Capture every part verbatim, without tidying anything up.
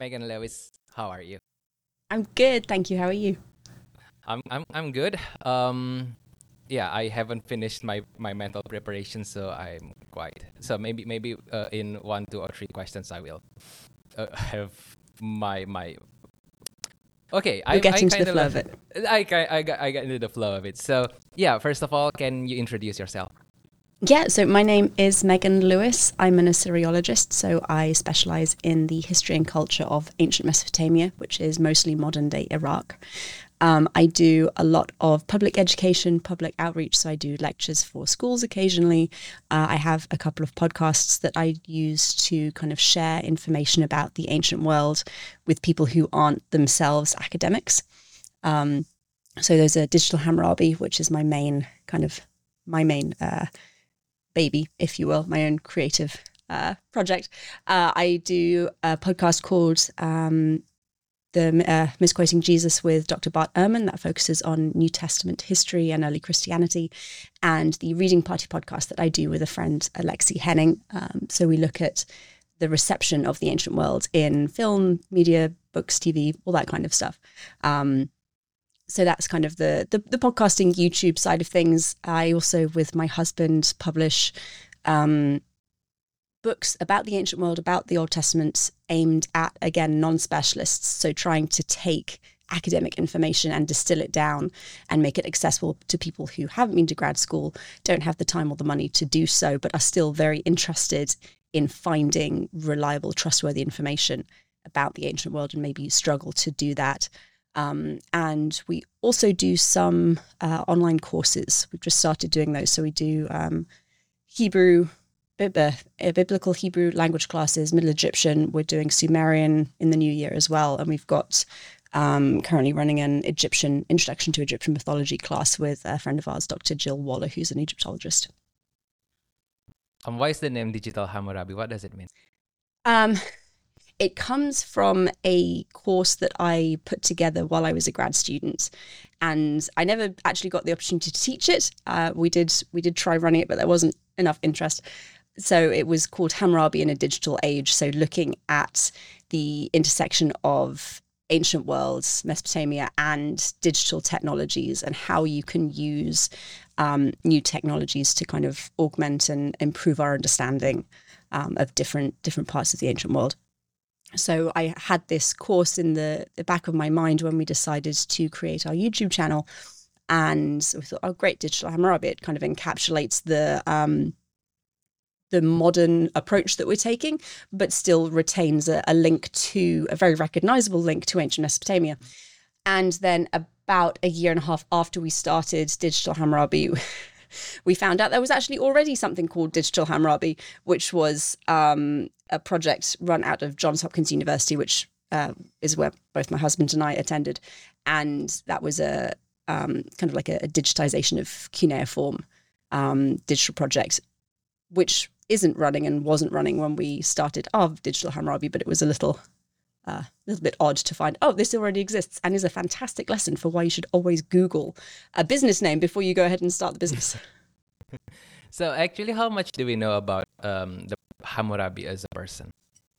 Megan Lewis, how are you? I'm good, thank you. How are you? I'm I'm I'm good. Um, yeah, I haven't finished my my mental preparation, so I'm quite. So maybe maybe uh, in one, two, or three questions, I will uh, have my my. Okay, You'll I get I into the kind of flow of it. I ki- I got I got into the flow of it. So yeah, first of all, can you introduce yourself? Yeah, so my name is Megan Lewis. I'm an Assyriologist, so I specialise in the history and culture of ancient Mesopotamia, which is mostly modern day Iraq. Um, I do a lot of public education, public outreach, so I do lectures for schools occasionally. Uh, I have a couple of podcasts that I use to kind of share information about the ancient world with people who aren't themselves academics. Um, so there's a Digital Hammurabi, which is my main kind of my main uh, baby, if you will, my own creative uh, project. Uh, I do a podcast called um, the uh, Misquoting Jesus with Doctor Bart Ehrman that focuses on New Testament history and early Christianity, and the Reading Party podcast that I do with a friend, Alexi Henning. Um, so we look at the reception of the ancient world in film, media, books, T V, all that kind of stuff. Um, so that's kind of the, the the podcasting YouTube side of things. I also, with my husband, publish um, books about the ancient world, about the Old Testament, aimed at, again, non-specialists. So trying to take academic information and distill it down and make it accessible to people who haven't been to grad school, don't have the time or the money to do so, but are still very interested in finding reliable, trustworthy information about the ancient world and maybe struggle to do that. Um, and we also do some uh, online courses. We've just started doing those. So we do um, Hebrew, bib- uh, biblical Hebrew language classes, Middle Egyptian. We're doing Sumerian in the new year as well. And we've got um, currently running an Egyptian introduction to Egyptian mythology class with a friend of ours, Doctor Jill Waller, who's an Egyptologist. Um, why is the name Digital Hammurabi? What does it mean? Um, It comes from a course that I put together while I was a grad student, and I never actually got the opportunity to teach it. Uh, we did we did try running it, but there wasn't enough interest. So it was called Hammurabi in a Digital Age. So looking at the intersection of ancient worlds, Mesopotamia, and digital technologies, and how you can use um, new technologies to kind of augment and improve our understanding um, of different different parts of the ancient world. So I had this course in the, the back of my mind when we decided to create our YouTube channel, and we thought, oh, great, Digital Hammurabi. It kind of encapsulates the um, the modern approach that we're taking, but still retains a, a link to, a very recognizable link to ancient Mesopotamia. And then about a year and a half after we started Digital Hammurabi, we found out there was actually already something called Digital Hammurabi, which was um, a project run out of Johns Hopkins University, which uh, is where both my husband and I attended. And that was a um, kind of like a, a digitization of cuneiform um, digital project, which isn't running and wasn't running when we started our Digital Hammurabi, but it was a little uh, little bit odd to find, oh, this already exists, and is a fantastic lesson for why you should always Google a business name before you go ahead and start the business. So actually, how much do we know about um, the Hammurabi as a person?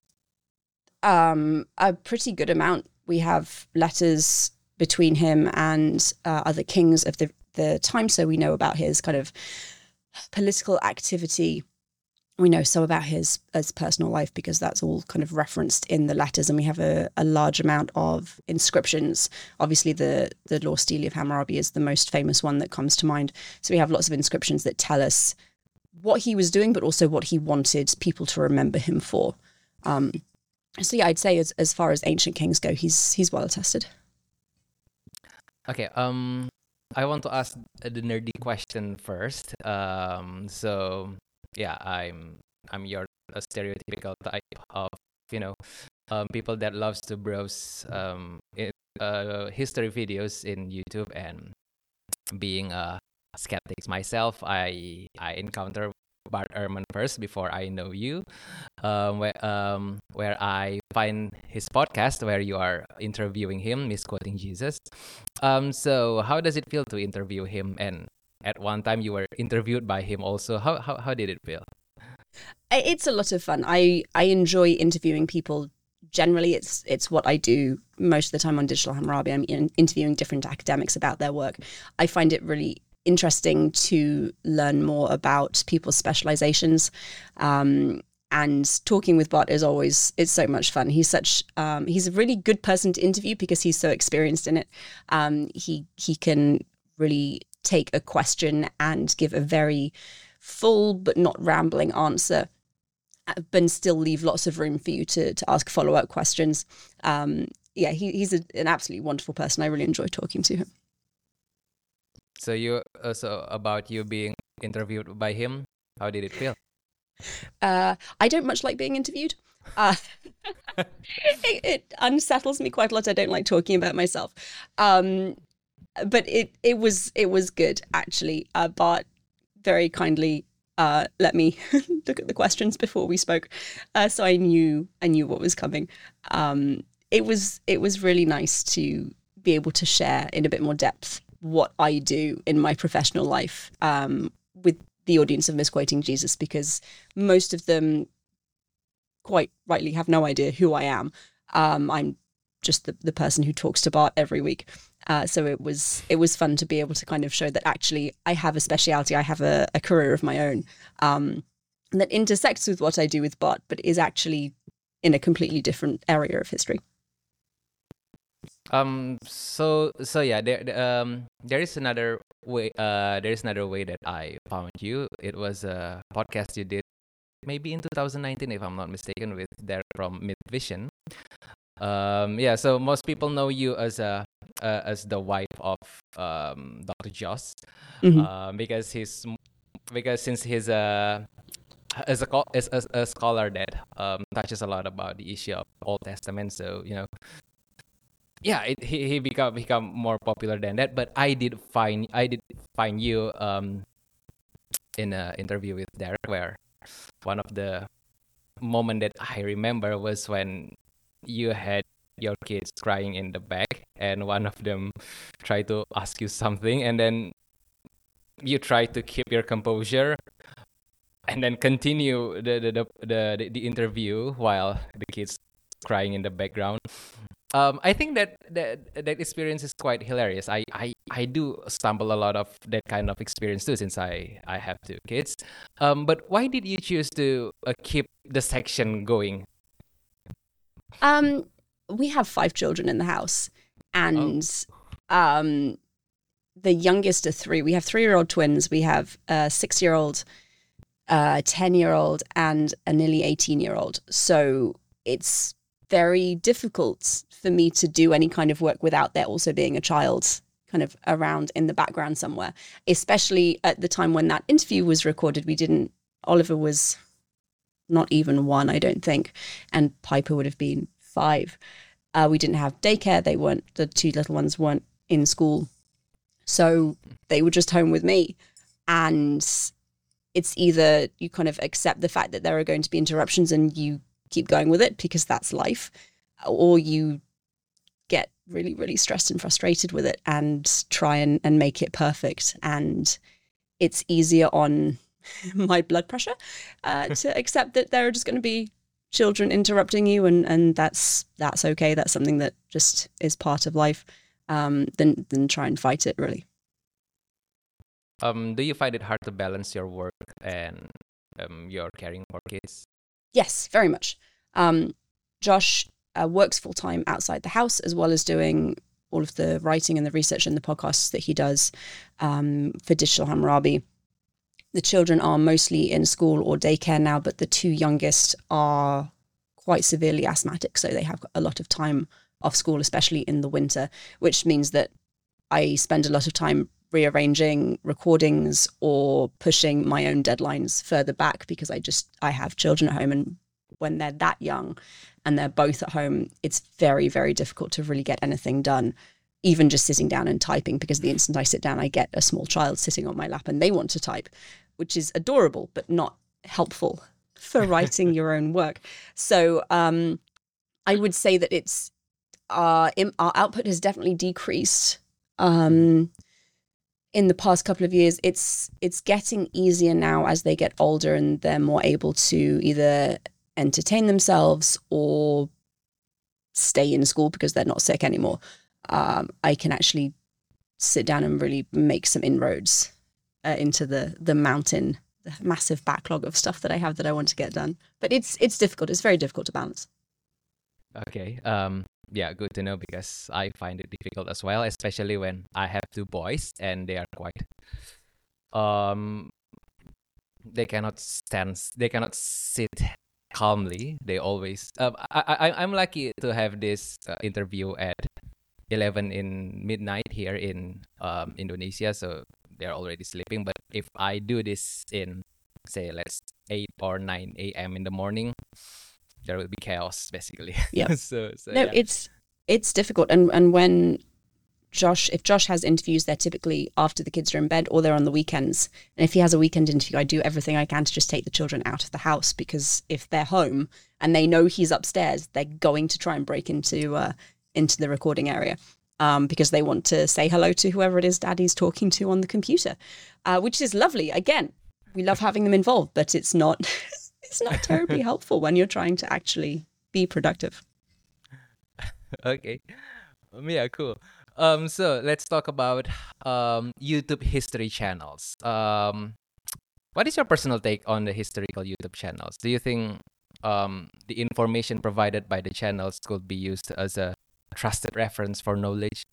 Um, a pretty good amount. We have letters between him and uh, other kings of the, the time, so we know about his kind of political activity. We know some about his, his personal life because that's all kind of referenced in the letters, and we have a, a large amount of inscriptions. Obviously, the, the Law Stele of Hammurabi is the most famous one that comes to mind. So we have lots of inscriptions that tell us what he was doing, but also what he wanted people to remember him for. Um, so yeah, I'd say as, as far as ancient kings go, he's he's well attested. Okay. Um, I want to ask the nerdy question first. Um, so yeah, I'm I'm your a stereotypical type of you know um, people that loves to browse um in, uh, history videos in YouTube, and being a skeptic myself, I I encounter Bart Ehrman first before I know you, um, where um where I find his podcast where you are interviewing him, misquoting Jesus. Um, so how does it feel to interview him? And at one time you were interviewed by him also. How how how did it feel? It's a lot of fun. I, I enjoy interviewing people generally it's it's what I do most of the time on Digital Hammurabi. I'm in, interviewing different academics about their work. I find it really interesting to learn more about people's specializations. Um, and talking with Bart is always, it's so much fun. He's such, um, he's a really good person to interview because he's so experienced in it. Um, he, he can really take a question and give a very full but not rambling answer, but still leave lots of room for you to to ask follow-up questions. Um, yeah, he, he's a, an absolutely wonderful person. I really enjoy talking to him. So you uh, so about you being interviewed by him, how did it feel? Uh, I don't much like being interviewed. Uh, it, it unsettles me quite a lot. I don't like talking about myself. Um, but it it was it was good actually. Uh, Bart very kindly uh, let me look at the questions before we spoke, uh, so I knew I knew what was coming. Um, it was it was really nice to be able to share in a bit more depth what I do in my professional life um, with the audience of Misquoting Jesus, because most of them quite rightly have no idea who I am. Um, I'm just the, the person who talks to Bart every week. Uh, so it was it was fun to be able to kind of show that actually I have a speciality, I have a, a career of my own um, that intersects with what I do with Bart, but is actually in a completely different area of history. Um. So so yeah. There um. There is another way. Uh. There is another way that I found you. It was a podcast you did maybe in two thousand nineteen, if I'm not mistaken, with Derek from Midvision. Um. Yeah. So most people know you as a uh, as the wife of um Doctor Joss, Mm-hmm. um because he's because since he's a as a co- as, as a scholar that um touches a lot about the issue of Old Testament. So you know. Yeah, it, he he become become more popular than that. But I did find I did find you um in an interview with Derek, where one of the moment that I remember was when you had your kids crying in the back, and one of them tried to ask you something, and then you try to keep your composure, and then continue the the the the, the interview while the kids crying in the background. Um, I think that, that that experience is quite hilarious. I, I, I do stumble a lot of that kind of experience too, since I, I have two kids. Um, but why did you choose to uh, keep the section going? Um, we have five children in the house, and Oh. um, the youngest are three. We have three-year-old twins. We have a six-year-old, a ten-year-old, and a nearly eighteen-year-old. So it's very difficult for me to do any kind of work without there also being a child kind of around in the background somewhere, especially at the time when that interview was recorded. We didn't, Oliver was not even one, I don't think, and Piper would have been five. Uh, we didn't have daycare. They weren't, the two little ones weren't in school. So they were just home with me. And it's either you kind of accept the fact that there are going to be interruptions and you keep going with it because that's life, or you get really, really stressed and frustrated with it and try and, and make it perfect. And it's easier on my blood pressure uh, to accept that there are just going to be children interrupting you, and, and that's that's okay. That's something that just is part of life, um, than, than try and fight it, really. Um, do you find it hard to balance your work and um, your caring for kids? Yes, very much. Um, Josh uh, works full-time outside the house, as well as doing all of the writing and the research and the podcasts that he does um, for Digital Hammurabi. The children are mostly in school or daycare now, but the two youngest are quite severely asthmatic, so they have a lot of time off school, especially in the winter, which means that I spend a lot of time rearranging recordings or pushing my own deadlines further back because I just, I have children at home, and when they're that young and they're both at home, it's very, very difficult to really get anything done, even just sitting down and typing, because the instant I sit down, I get a small child sitting on my lap and they want to type, which is adorable, but not helpful for writing your own work. So um, I would say that it's, uh, our output has definitely decreased. Um, in the past couple of years, it's it's getting easier now as they get older and they're more able to either entertain themselves or stay in school because they're not sick anymore, um, I can actually sit down and really make some inroads uh, into the the mountain, the massive backlog of stuff that I have that I want to get done. But it's it's difficult. It's very difficult to balance. Okay. Um. Yeah. Good to know because I find it difficult as well, especially when I have two boys and they are quite. Um. They cannot stand. They cannot sit calmly. They always. Um. I. I. I'm lucky to have this uh, interview at eleven in midnight here in um Indonesia, so they're already sleeping. But if I do this in, say, let's eight or nine a m in the morning, there will be chaos basically. Yeah. so so No, yeah. it's it's difficult. And and when Josh, if Josh has interviews, they're typically after the kids are in bed or they're on the weekends. And if he has a weekend interview, I do everything I can to just take the children out of the house, because if they're home and they know he's upstairs, they're going to try and break into uh, into the recording area um, because they want to say hello to whoever it is Daddy's talking to on the computer, uh, which is lovely. Again, we love having them involved, but it's not it's not terribly helpful when you're trying to actually be productive. Okay. Um, yeah, cool. Um, so let's talk about um YouTube history channels. Um, what is your personal take on the historical YouTube channels? Do you think um the information provided by the channels could be used as a trusted reference for knowledge?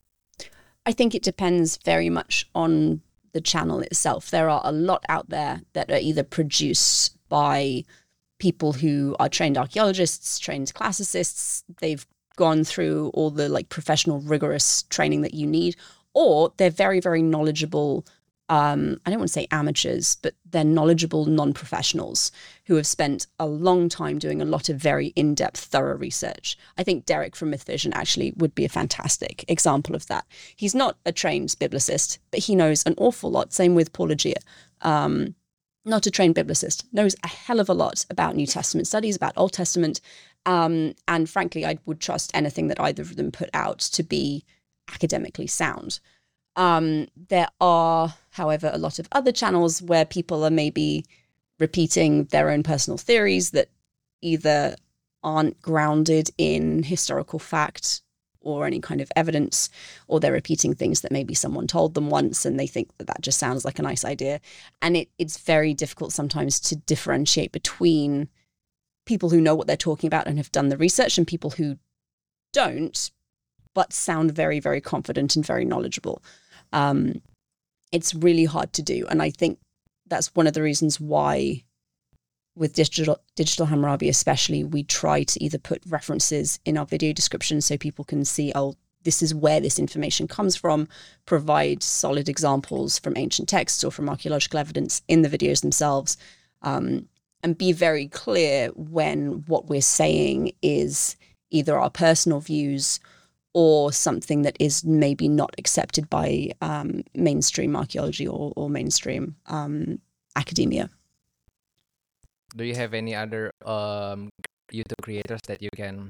I think it depends very much on the channel itself. There are a lot out there that are either produced by people who are trained archaeologists, trained classicists. They've gone through all the like professional rigorous training that you need, or they're very, very knowledgeable. Um, I don't want to say amateurs, but they're knowledgeable non-professionals who have spent a long time doing a lot of very in-depth, thorough research. I think Derek from MythVision actually would be a fantastic example of that. He's not a trained biblicist, but he knows an awful lot. Same with Paul Agia. Um, not a trained biblicist, knows a hell of a lot about New Testament studies, about Old Testament. Um, and frankly, I would trust anything that either of them put out to be academically sound. Um, there are, however, a lot of other channels where people are maybe repeating their own personal theories that either aren't grounded in historical fact or any kind of evidence, or they're repeating things that maybe someone told them once and they think that that just sounds like a nice idea. And it, it's very difficult sometimes to differentiate between people who know what they're talking about and have done the research and people who don't, but sound very, very confident and very knowledgeable. Um, it's really hard to do. And I think that's one of the reasons why with Digital Digital Hammurabi especially, we try to either put references in our video description so people can see, oh, this is where this information comes from, provide solid examples from ancient texts or from archaeological evidence in the videos themselves, um, and be very clear when what we're saying is either our personal views or something that is maybe not accepted by um, mainstream archaeology or, or mainstream um, academia. Do you have any other um YouTube creators that you can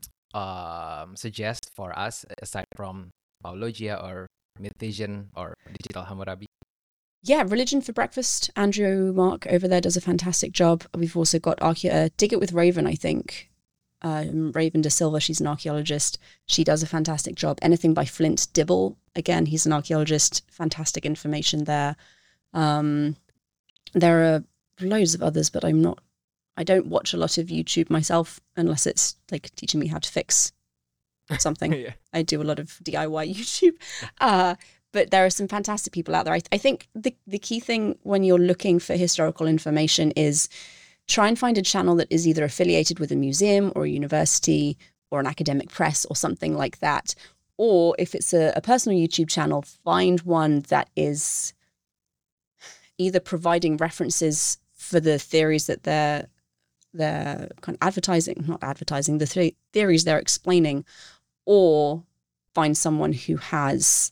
um suggest for us aside from Paulogia or MythVision or Digital Hammurabi? Yeah, Religion for Breakfast. Andrew Mark over there does a fantastic job. We've also got Archae- uh, Dig It with Raven, I think. Um, Raven De Silva, she's an archaeologist. She does a fantastic job. Anything by Flint Dibble. Again, he's an archaeologist. Fantastic information there. Um, there are loads of others, but I'm not, I don't watch a lot of YouTube myself unless it's like teaching me how to fix something. Yeah. I do a lot of D I Y YouTube. Uh, but there are some fantastic people out there. I, I think the, the key thing when you're looking for historical information is try and find a channel that is either affiliated with a museum or a university or an academic press or something like that. Or if it's a, a personal YouTube channel, find one that is either providing references for the theories that they're they're kind of advertising, not advertising, the th- theories they're explaining, or find someone who has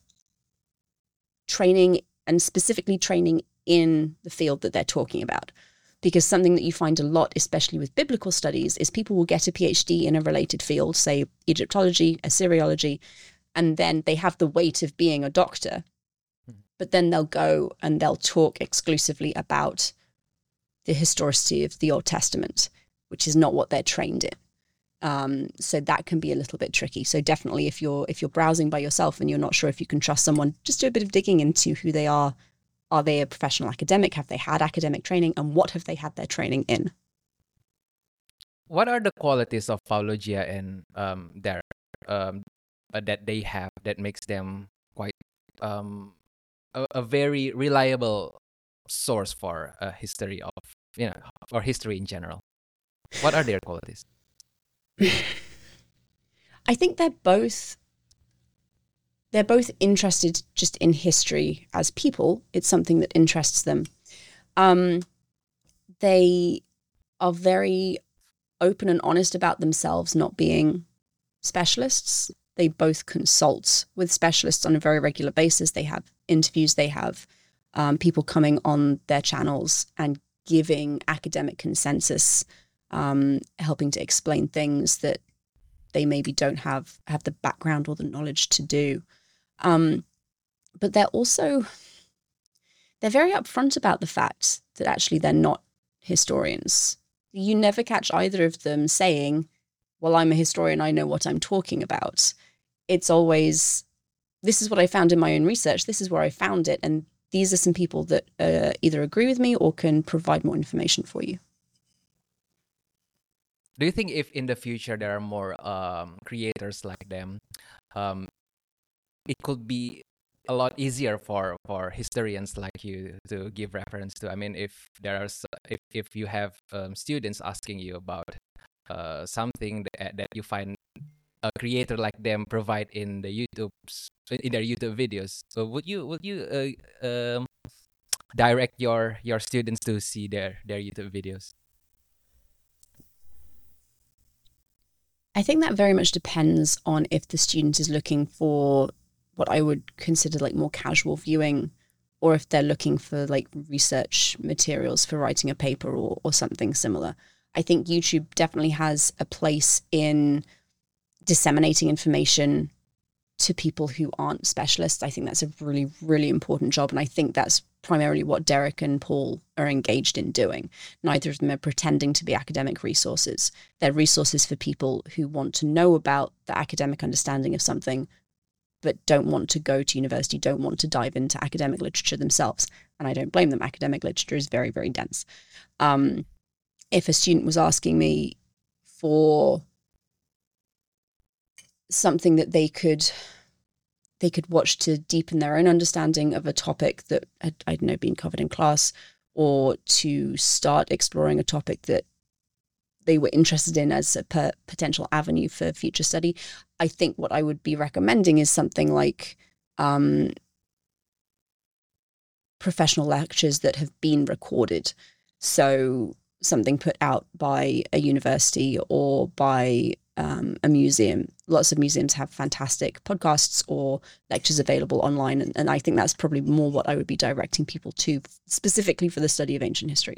training and specifically training in the field that they're talking about. Because something that you find a lot, especially with biblical studies, is people will get a PhD in a related field, say Egyptology, Assyriology, and then they have the weight of being a doctor, but then they'll go and they'll talk exclusively about the historicity of the Old Testament, which is not what they're trained in. Um, so that can be a little bit tricky. So definitely if you're if you're browsing by yourself and you're not sure if you can trust someone, just do a bit of digging into who they are. Are they a professional academic? Have they had academic training? And what have they had their training in? What are the qualities of Paulo Gia and um, Derek um, uh, that they have that makes them quite um, a, a very reliable source for a history of, you know, or history in general? What are their qualities? I think they're both they're both interested just in history as people. It's something that interests them. Um, they are very open and honest about themselves not being specialists. They both consult with specialists on a very regular basis. They have interviews, they have um, people coming on their channels and giving academic consensus, um, helping to explain things that they maybe don't have have the background or the knowledge to do. Um, but they're also, they're very upfront about the fact that actually they're not historians. You never catch either of them saying, well, I'm a historian, I know what I'm talking about. It's always, this is what I found in my own research, this is where I found it, and these are some people that uh, either agree with me or can provide more information for you. Do you think if in the future there are more um, creators like them, um, it could be a lot easier for, for historians like you to give reference to? I mean, if there are, if, if you have um, students asking you about uh, something that, that you find a creator like them provide in the YouTube's in their YouTube videos, so would you would you uh, um, direct your your students to see their their YouTube videos? I think that very much depends on if the student is looking for what I would consider like more casual viewing, or if they're looking for like research materials for writing a paper or, or something similar. I think YouTube definitely has a place in disseminating information to people who aren't specialists. I think that's a really, really important job. And I think that's primarily what Derek and Paul are engaged in doing. Neither of them are pretending to be academic resources. They're resources for people who want to know about the academic understanding of something, but don't want to go to university, don't want to dive into academic literature themselves. And I don't blame them. Academic literature is very, very dense. Um, if a student was asking me for something that they could they could watch to deepen their own understanding of a topic that had, I don't know, been covered in class, or to start exploring a topic that they were interested in as a per- potential avenue for future study, I think what I would be recommending is something like um, professional lectures that have been recorded. So something put out by a university or by um, a museum. Lots of museums have fantastic podcasts or lectures available online. And, and I think that's probably more what I would be directing people to, specifically for the study of ancient history.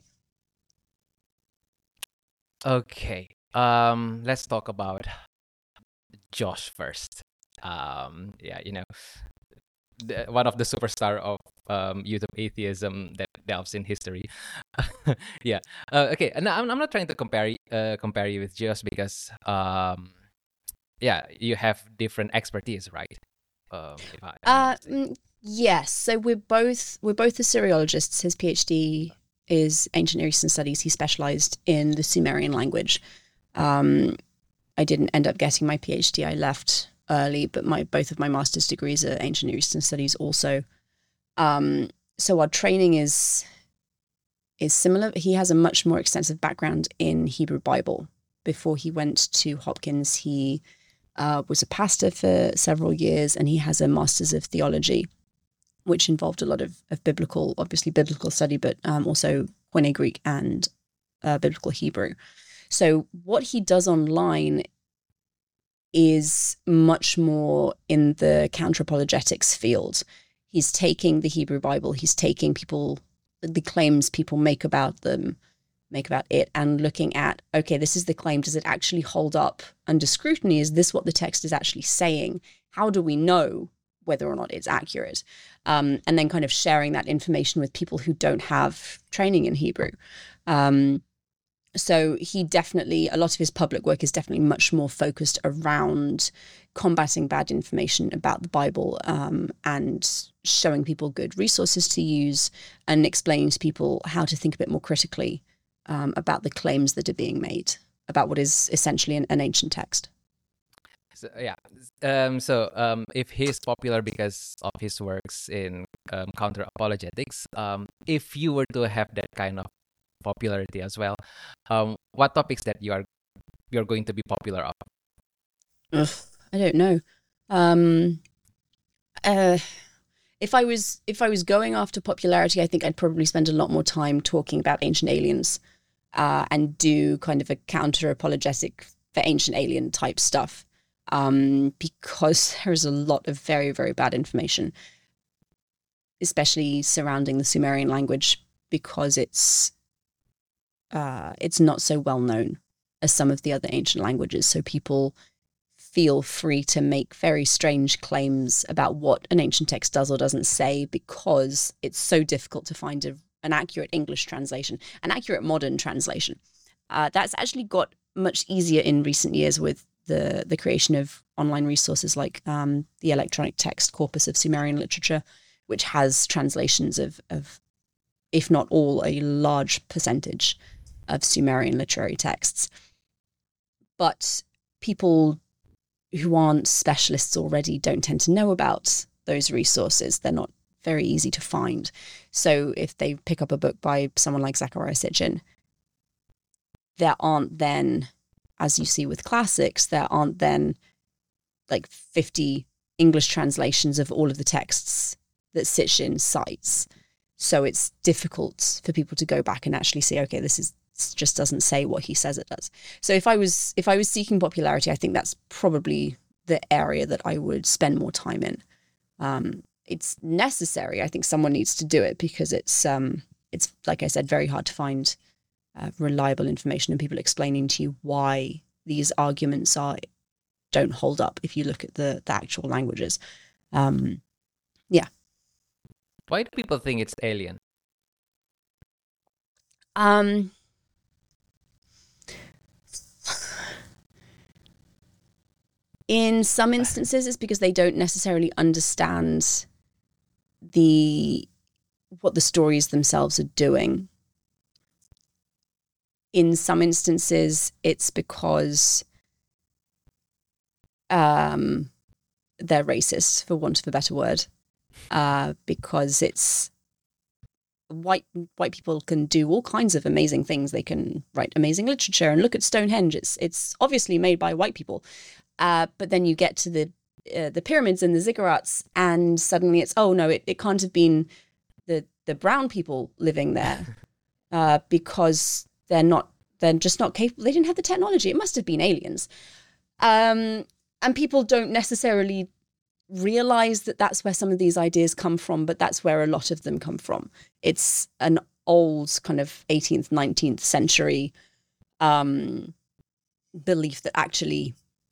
Okay. Um, let's talk about Josh first. Um, yeah, you know, the, one of the superstar of um, YouTube atheism that delves in history. yeah. Uh, okay. And I'm I'm not trying to compare uh, compare you with Josh because um, yeah, you have different expertise, right? Um, if I, uh, mm, yes. So we're both we're both Assyriologists. His PhD is ancient Near Eastern studies. He specialized in the Sumerian language. Um, I didn't end up getting my PhD. I left early, but my both of my master's degrees are ancient Near Eastern studies also. Um, so our training is is similar. He has a much more extensive background in Hebrew Bible. Before he went to Hopkins, he uh, was a pastor for several years, and he has a master's of theology, which involved a lot of, of biblical, obviously biblical study, but um, also Koine Greek and uh, biblical Hebrew. So what he does online is much more in the counter-apologetics field. He's taking the Hebrew Bible, he's taking people, the claims people make about them, make about it, and looking at, okay, this is the claim. Does it actually hold up under scrutiny? Is this what the text is actually saying? How do we know whether or not it's accurate? Um, and then kind of sharing that information with people who don't have training in Hebrew. Um, So he definitely, a lot of his public work is definitely much more focused around combating bad information about the Bible, um, and showing people good resources to use and explaining to people how to think a bit more critically um, about the claims that are being made about what is essentially an, an ancient text. So, yeah. Um, so um, if he's popular because of his works in um, counter apologetics, um, if you were to have that kind of popularity as well, um, what topics that you are you're going to be popular of? Ugh, I don't know. Um, uh, if I was if I was going after popularity, I think I'd probably spend a lot more time talking about ancient aliens, uh, and do kind of a counter apologetic for ancient alien type stuff, um, because there's a lot of very very bad information, especially surrounding the Sumerian language, because it's uh, it's not so well known as some of the other ancient languages. So people feel free to make very strange claims about what an ancient text does or doesn't say, because it's so difficult to find a, an accurate English translation, an accurate modern translation. Uh, that's actually got much easier in recent years with the, the creation of online resources like um, the electronic text corpus of Sumerian literature, which has translations of, of, if not all, a large percentage of Sumerian literary texts. But people who aren't specialists already don't tend to know about those resources. They're not very easy to find. So if they pick up a book by someone like Zecharia Sitchin, there aren't then, as you see with classics, there aren't then like fifty English translations of all of the texts that Sitchin cites. So it's difficult for people to go back and actually say, okay, this is just doesn't say what he says it does. So if I was if I was seeking popularity, I think that's probably the area that I would spend more time in. Um, it's necessary. I think someone needs to do it, because it's um, it's like I said, very hard to find uh, reliable information and people explaining to you why these arguments are don't hold up if you look at the the actual languages. Um, yeah. Why do people think it's alien? Um. In some instances, it's because they don't necessarily understand the what the stories themselves are doing. In some instances, it's because um, they're racist, for want of a better word, uh, because it's white white people can do all kinds of amazing things. They can write amazing literature, and look at Stonehenge. It's it's obviously made by white people. Uh, but then you get to the uh, the pyramids and the ziggurats, and suddenly it's, oh no, it, it can't have been the the brown people living there, uh, because they're not they're just not capable. They didn't have the technology. It must have been aliens, um, and people don't necessarily realize that that's where some of these ideas come from. But that's where a lot of them come from. It's an old kind of eighteenth, nineteenth century um, belief that actually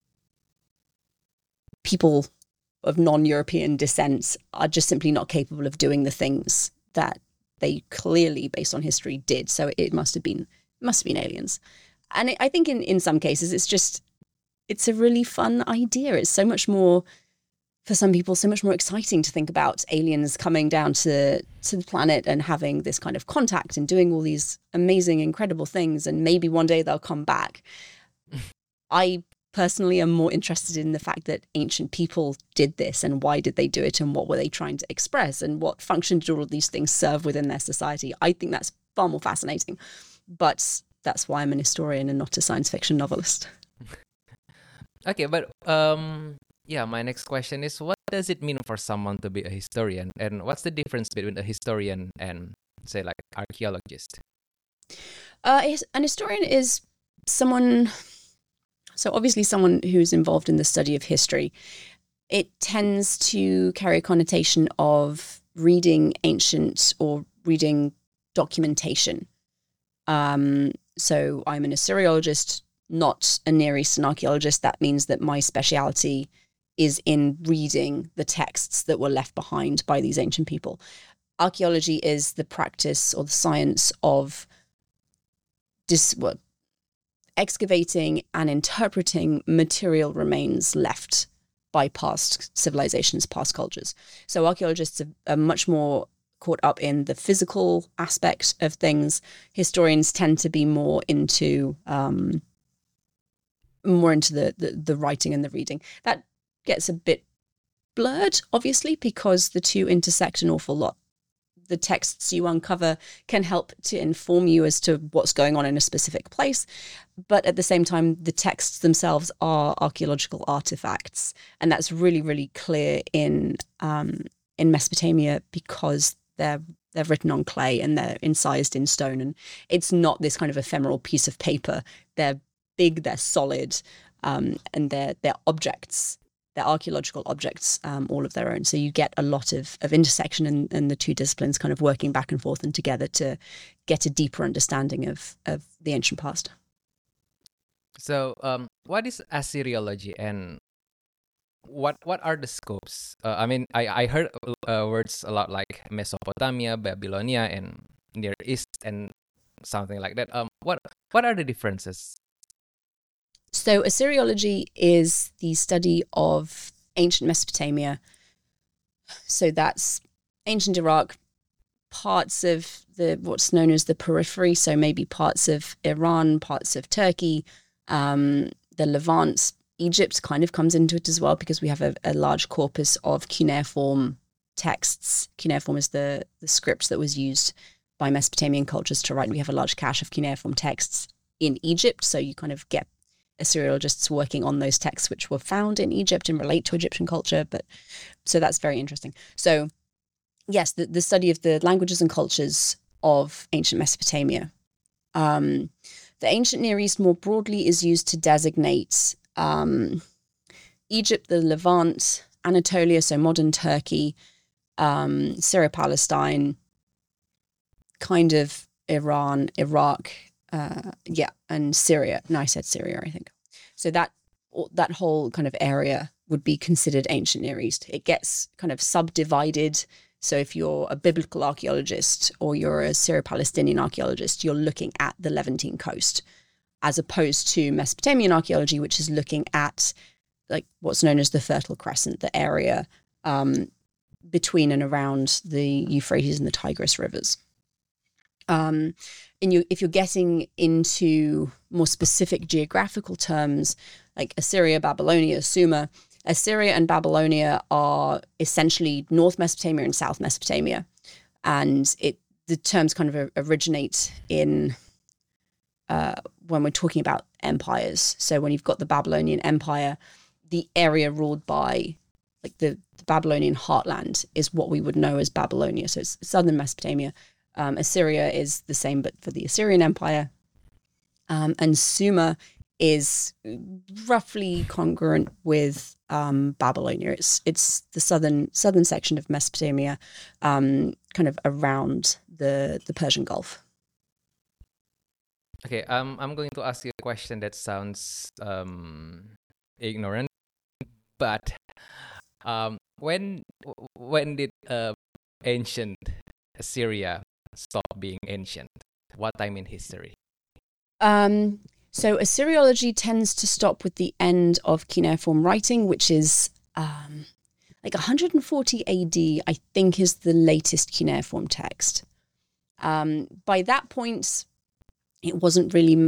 people of non-European descent are just simply not capable of doing the things that they clearly, based on history, did. So it must have been must have been aliens. And it, I think in, in some cases, it's just, it's a really fun idea. It's so much more, for some people, so much more exciting to think about aliens coming down to, to the planet and having this kind of contact and doing all these amazing, incredible things. And maybe one day they'll come back. I personally am more interested in the fact that ancient people did this, and why did they do it, and what were they trying to express, and what function did all of these things serve within their society. I think that's far more fascinating, but that's why I'm an historian and not a science fiction novelist. Okay, but um, yeah, my next question is, what does it mean for someone to be a historian, and what's the difference between a historian and, say, like archaeologist? Uh, an historian is someone. So obviously someone who's involved in the study of history. It tends to carry a connotation of reading ancient or reading documentation. Um, so I'm an Assyriologist, not a Near Eastern archaeologist. That means that my speciality is in reading the texts that were left behind by these ancient people. Archaeology is the practice or the science of dis- well, excavating and interpreting material remains left by past civilizations, past cultures. So archaeologists are, are much more caught up in the physical aspect of things. Historians tend to be more into um, more into the, the the writing and the reading. That gets a bit blurred, obviously, because the two intersect an awful lot. The texts you uncover can help to inform you as to what's going on in a specific place. But at the same time, the texts themselves are archaeological artifacts. And that's really, really clear in um, in Mesopotamia because they're they're written on clay and they're incised in stone. And it's not this kind of ephemeral piece of paper. They're big, they're solid, um, and they're, they're objects. They're archaeological objects, um, all of their own. So you get a lot of, of intersection and in, in the two disciplines kind of working back and forth and together to get a deeper understanding of, of the ancient past. So, um, what is Assyriology and what what are the scopes? Uh, I mean, I, I heard uh, words a lot like Mesopotamia, Babylonia, and Near East, and something like that. Um, what what are the differences? So Assyriology is the study of ancient Mesopotamia. So that's ancient Iraq, parts of the what's known as the periphery, so maybe parts of Iran, parts of Turkey, um, the Levant. Egypt kind of comes into it as well because we have a, a large corpus of cuneiform texts. Cuneiform is the, the script that was used by Mesopotamian cultures to write. We have a large cache of cuneiform texts in Egypt, so you kind of get Assyriologists working on those texts which were found in Egypt and relate to Egyptian culture. But so that's very interesting. So yes, the, the study of the languages and cultures of ancient Mesopotamia. Um, the ancient Near East more broadly is used to designate um, Egypt, the Levant, Anatolia, so modern Turkey, um, Syria-Palestine, kind of Iran, Iraq, Uh, yeah, and Syria. No, I said Syria, I think. So that that whole kind of area would be considered ancient Near East. It gets kind of subdivided. So if you're a biblical archaeologist or you're a Syro-Palestinian archaeologist, you're looking at the Levantine coast, as opposed to Mesopotamian archaeology, which is looking at like what's known as the Fertile Crescent, the area um, between and around the Euphrates and the Tigris rivers. Um, and you, if you're getting into more specific geographical terms, like Assyria, Babylonia, Sumer, Assyria and Babylonia are essentially North Mesopotamia and South Mesopotamia. And it the terms kind of originate in uh, when we're talking about empires. So when you've got the Babylonian Empire, the area ruled by like the, the Babylonian heartland is what we would know as Babylonia. So it's southern Mesopotamia. Um, Assyria is the same, but for the Assyrian Empire. Um, and Sumer is roughly congruent with um, Babylonia. It's it's the southern southern section of Mesopotamia, um, kind of around the the Persian Gulf. Okay, um, I'm going to ask you a question that sounds um, ignorant, but um, when when did uh, ancient Assyria stop being ancient? What time in history? Um, so Assyriology tends to stop with the end of cuneiform writing, which is um, like one hundred forty A D, I think, is the latest cuneiform text. Um, by that point, it wasn't really...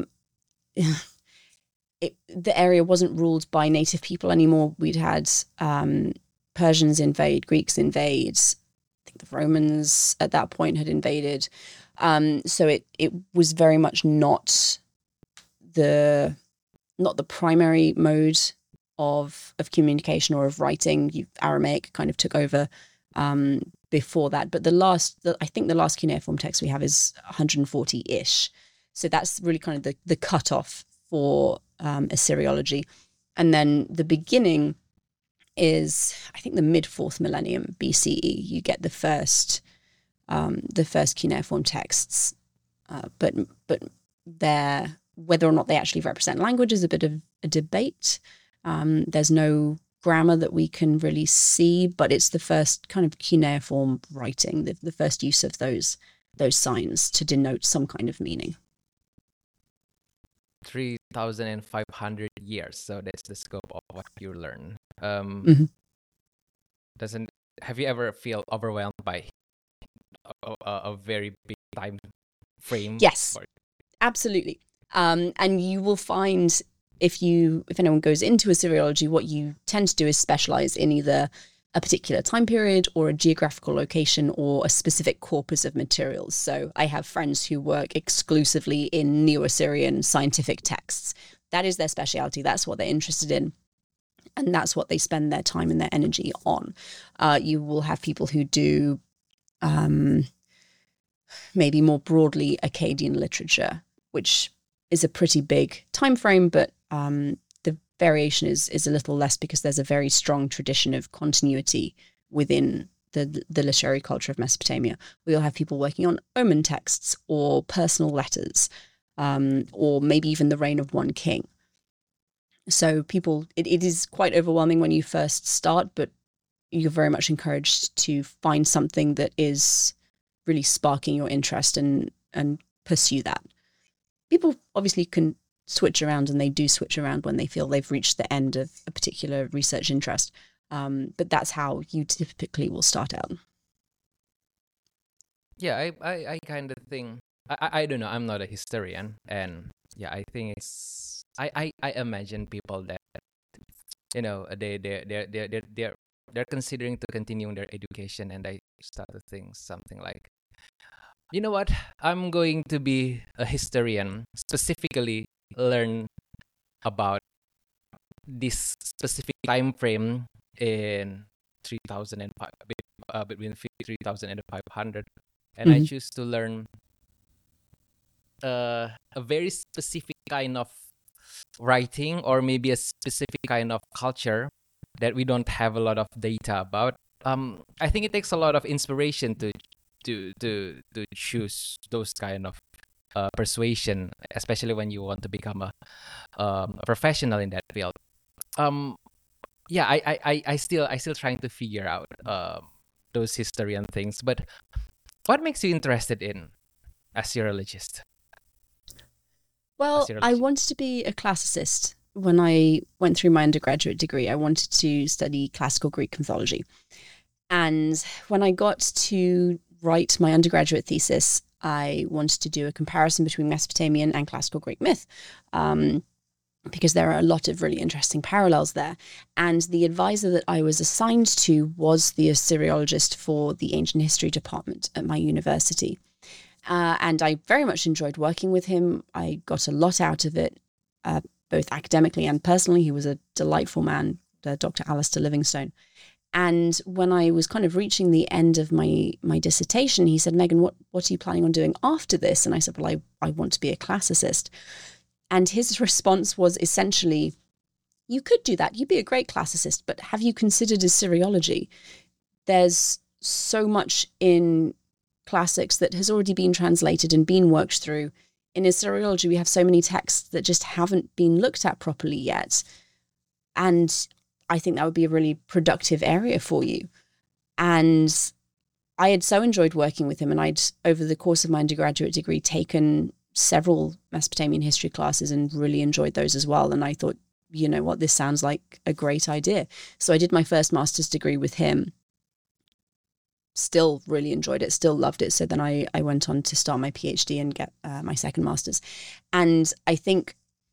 It, the area wasn't ruled by native people anymore. We'd had um, Persians invade, Greeks invade, I think the Romans at that point had invaded. Um, so it it was very much not the not the primary mode of of communication or of writing. You, Aramaic kind of took over um, before that. But the last, the, I think the last cuneiform text we have is one hundred forty-ish. So that's really kind of the, the cutoff for um, Assyriology. And then the beginning is, I think, the mid-fourth millennium B C E. You get the first um, the first cuneiform texts. Uh, but but they're, whether or not they actually represent language is a bit of a debate. Um, there's no grammar that we can really see, but it's the first kind of cuneiform writing, the, the first use of those those signs to denote some kind of meaning. three thousand five hundred years. So that's the scope of what you learn. Um, hmm doesn't have you ever feel overwhelmed by a, a, a very big time frame? Yes, For, absolutely. Um, and you will find if you if anyone goes into Assyriology, what you tend to do is specialize in either a particular time period or a geographical location or a specific corpus of materials. So I have friends who work exclusively in Neo-Assyrian scientific texts. That is their specialty. That's what they're interested in. And that's what they spend their time and their energy on. Uh, you will have people who do um, maybe more broadly Akkadian literature, which is a pretty big time frame, but um, the variation is is a little less because there's a very strong tradition of continuity within the the literary culture of Mesopotamia. We'll have people working on omen texts or personal letters, um, or maybe even the reign of one king. So people, it, it is quite overwhelming when you first start, but you're very much encouraged to find something that is really sparking your interest and and pursue that. People obviously can switch around, and they do switch around when they feel they've reached the end of a particular research interest. Um, but that's how you typically will start out. yeah, I, I, I kind of think I, I I don't know. I'm not a historian, and yeah, I think it's I, I, I imagine people that you know they they they they they they're they're considering to continuing their education, and I start to think something like, you know what, I'm going to be a historian, specifically learn about this specific time frame in three thousand five, uh, between three thousand and five hundred, and I Mhm. choose to learn uh, a very specific kind of writing, or maybe a specific kind of culture that we don't have a lot of data about. Um, I think it takes a lot of inspiration to to to to choose those kind of uh, persuasion, especially when you want to become a, um, a professional in that field. Um, yeah, I, I, I, I still I still trying to figure out um, those historian things. But what makes you interested in Assyriologist? Well, I Assyriology. wanted to be a classicist when I went through my undergraduate degree. I wanted to study classical Greek mythology. And when I got to write my undergraduate thesis, I wanted to do a comparison between Mesopotamian and classical Greek myth, um, because there are a lot of really interesting parallels there. And the advisor that I was assigned to was the Assyriologist for the ancient history department at my university. Uh, and I very much enjoyed working with him. I got a lot out of it, uh, both academically and personally. He was a delightful man, uh, Doctor Alistair Livingstone. And when I was kind of reaching the end of my my dissertation, he said, Megan, what, what are you planning on doing after this? And I said, well, I, I want to be a classicist. And his response was essentially, you could do that. You'd be a great classicist, but have you considered Assyriology? There's so much in classics that has already been translated and been worked through. In Assyriology, we have so many texts that just haven't been looked at properly yet. And I think that would be a really productive area for you. And I had so enjoyed working with him, and I'd, over the course of my undergraduate degree, taken several Mesopotamian history classes and really enjoyed those as well. And I thought, you know what, this sounds like a great idea. So I did my first master's degree with him. Still really enjoyed it, still loved it. So then I, I went on to start my PhD and get uh, my second master's. And I think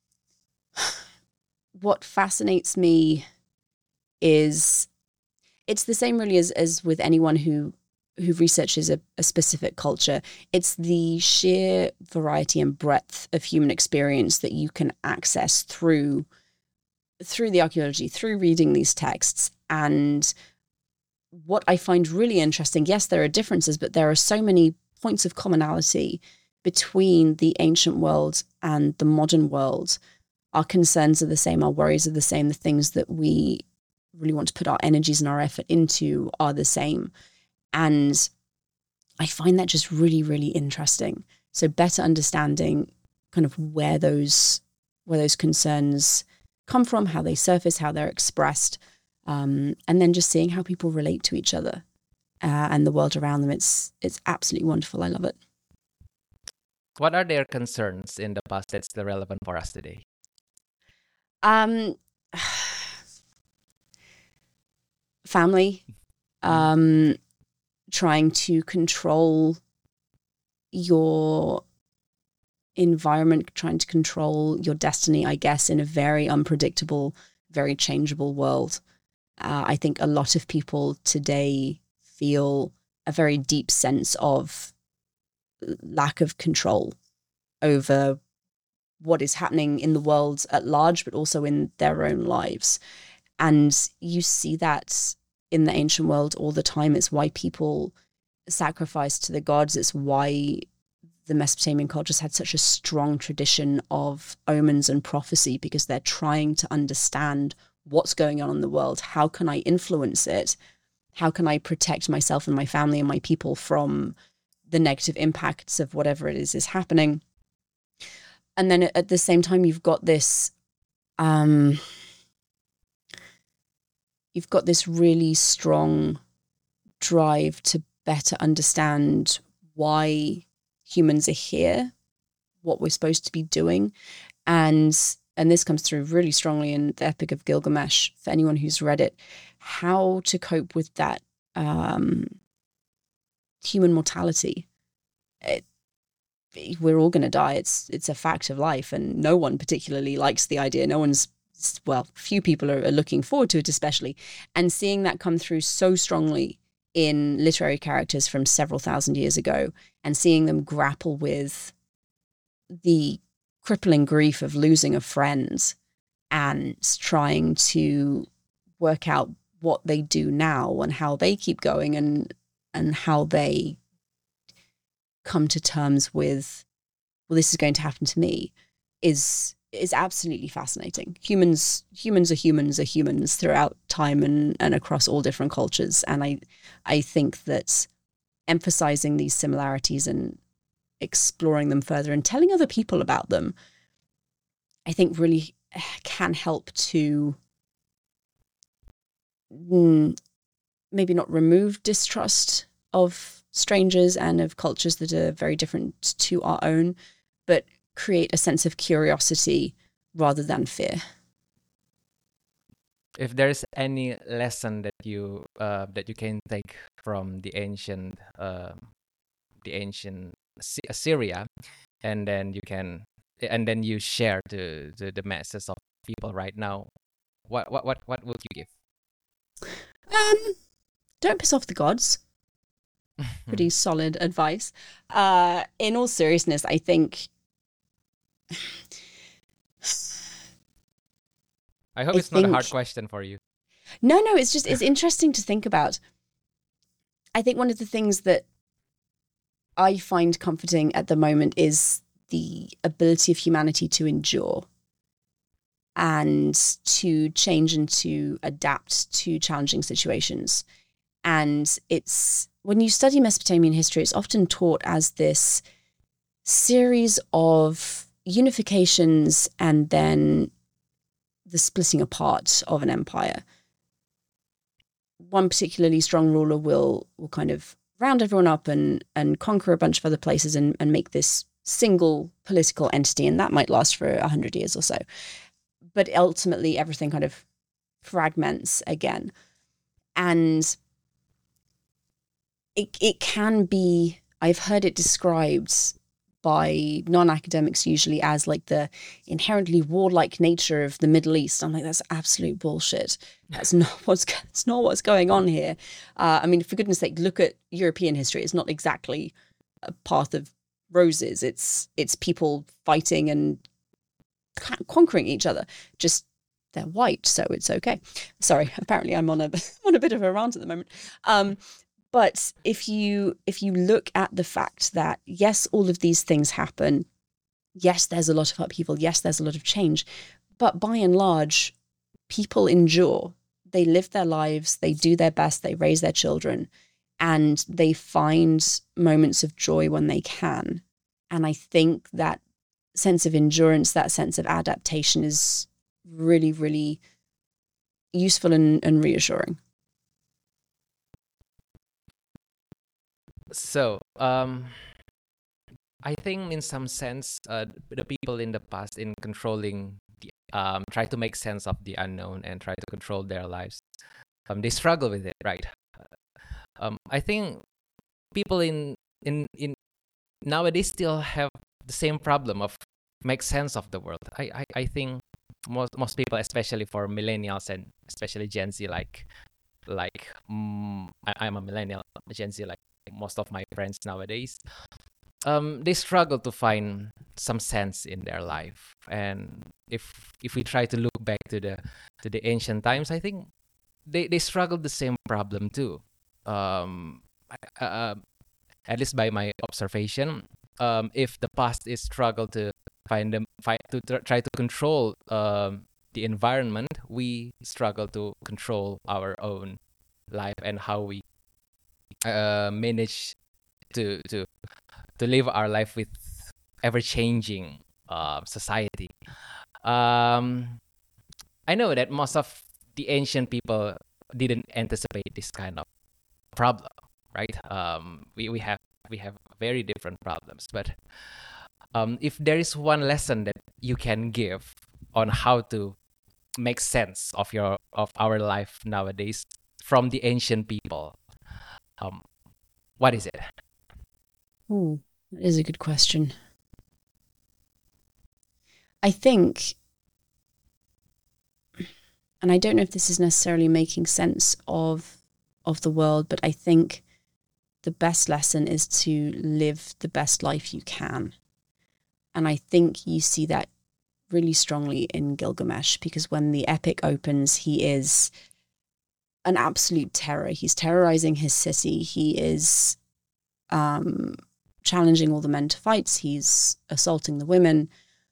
what fascinates me is it's the same really as, as with anyone who who researches a, a specific culture. It's the sheer variety and breadth of human experience that you can access through through the archaeology, through reading these texts. And what I find really interesting, yes, there are differences, but there are so many points of commonality between the ancient world and the modern world. Our concerns are the same, our worries are the same, the things that we really want to put our energies and our effort into are the same. And I find that just really, really interesting. So better understanding kind of where those where those concerns come from, how they surface, how they're expressed, um, and then just seeing how people relate to each other uh, and the world around them. It's it's absolutely wonderful. I love it. What are their concerns in the past that's still relevant for us today? Um, family, Mm. um, trying to control your environment, trying to control your destiny, I guess, in a very unpredictable, very changeable world. Uh, I think a lot of people today feel a very deep sense of lack of control over what is happening in the world at large, but also in their own lives. And you see that in the ancient world all the time. It's why people sacrifice to the gods. It's why the Mesopotamian cultures had such a strong tradition of omens and prophecy, because they're trying to understand what's going on in the world. How can I influence it? How can I protect myself and my family and my people from the negative impacts of whatever it is is happening? And then at the same time, you've got this, um, you've got this really strong drive to better understand why humans are here, what we're supposed to be doing. And and this comes through really strongly in the Epic of Gilgamesh, for anyone who's read it, how to cope with that um, human mortality. It, we're all going to die. It's it's a fact of life, and no one particularly likes the idea. No one's, well, few people are, are looking forward to it, especially. And seeing that come through so strongly in literary characters from several thousand years ago, and seeing them grapple with the crippling grief of losing a friend and trying to work out what they do now and how they keep going, and and how they come to terms with, well, this is going to happen to me, is is absolutely fascinating. Humans humans are humans are humans throughout time and, and across all different cultures. And I I think that emphasizing these similarities and exploring them further and telling other people about them, I think really can help to mm, maybe not remove distrust of strangers and of cultures that are very different to our own, but create a sense of curiosity rather than fear. If there's any lesson that you uh, that you can take from the ancient uh, the ancient Sy- Syria, and then you can and then you share to, to the masses of people right now, what what what what would you Um, don't piss off the gods. give? Pretty solid advice. Uh, in all seriousness, I think I hope I it's not a hard think question for you. no, no. It's just it's interesting to think about. I think one of the things that I find comforting at the moment is the ability of humanity to endure and to change and to adapt to challenging situations. And it's, when you study Mesopotamian history, it's often taught as this series of unifications and then the splitting apart of an empire. One particularly strong ruler will will kind of round everyone up and and conquer a bunch of other places and, and make this single political entity, and that might last for a hundred years or so. But ultimately, everything kind of fragments again, and it it can be. I've heard it described by non-academics usually as like the inherently warlike nature of the Middle East. I'm like, that's absolute bullshit. That's not what's that's not what's going on here. Uh, I mean, for goodness sake, look at European history. It's not exactly a path of roses. It's it's people fighting and conquering each other. Just they're white, so it's okay. Sorry, apparently I'm on a on a bit of a rant at the moment. Um, but if you if you look at the fact that yes, all of these things happen, yes, there's a lot of upheaval, yes, there's a lot of change, but by and large, people endure. They live their lives, they do their best, they raise their children, and they find moments of joy when they can. And I think that sense of endurance, that sense of adaptation is really, really useful and, and reassuring. So, um, I think in some sense, uh, the people in the past in controlling, the, um, try to make sense of the unknown and try to control their lives. Um, they struggle with it, right? Um, I think people in in in nowadays still have the same problem of make sense of the world. I I, I think most most people, especially for millennials and especially Gen Z, like like mm, I, I'm a millennial, Gen Z, like most of my friends nowadays, um, they struggle to find some sense in their life. And if if we try to look back to the to the ancient times, I think they they struggled the same problem too. Um, I- uh, at least by my observation, um, if the past is struggle to find them, fight to tr- try to control um, the environment, we struggle to control our own life and how we uh, manage to to to live our life with ever changing uh, society. Um, I know that most of the ancient people didn't anticipate this kind of problem, right? Um, we, we have we have very different problems, but um, if there is one lesson that you can give on how to make sense of your of our life nowadays from the ancient people, um, what is it? Oh, that is a good question. I think, and I don't know if this is necessarily making sense of of the world, but I think the best lesson is to live the best life you can. And I think you see that really strongly in Gilgamesh, because when the epic opens, he is an absolute terror. He's terrorizing his city. He is um, challenging all the men to fights. He's assaulting the women.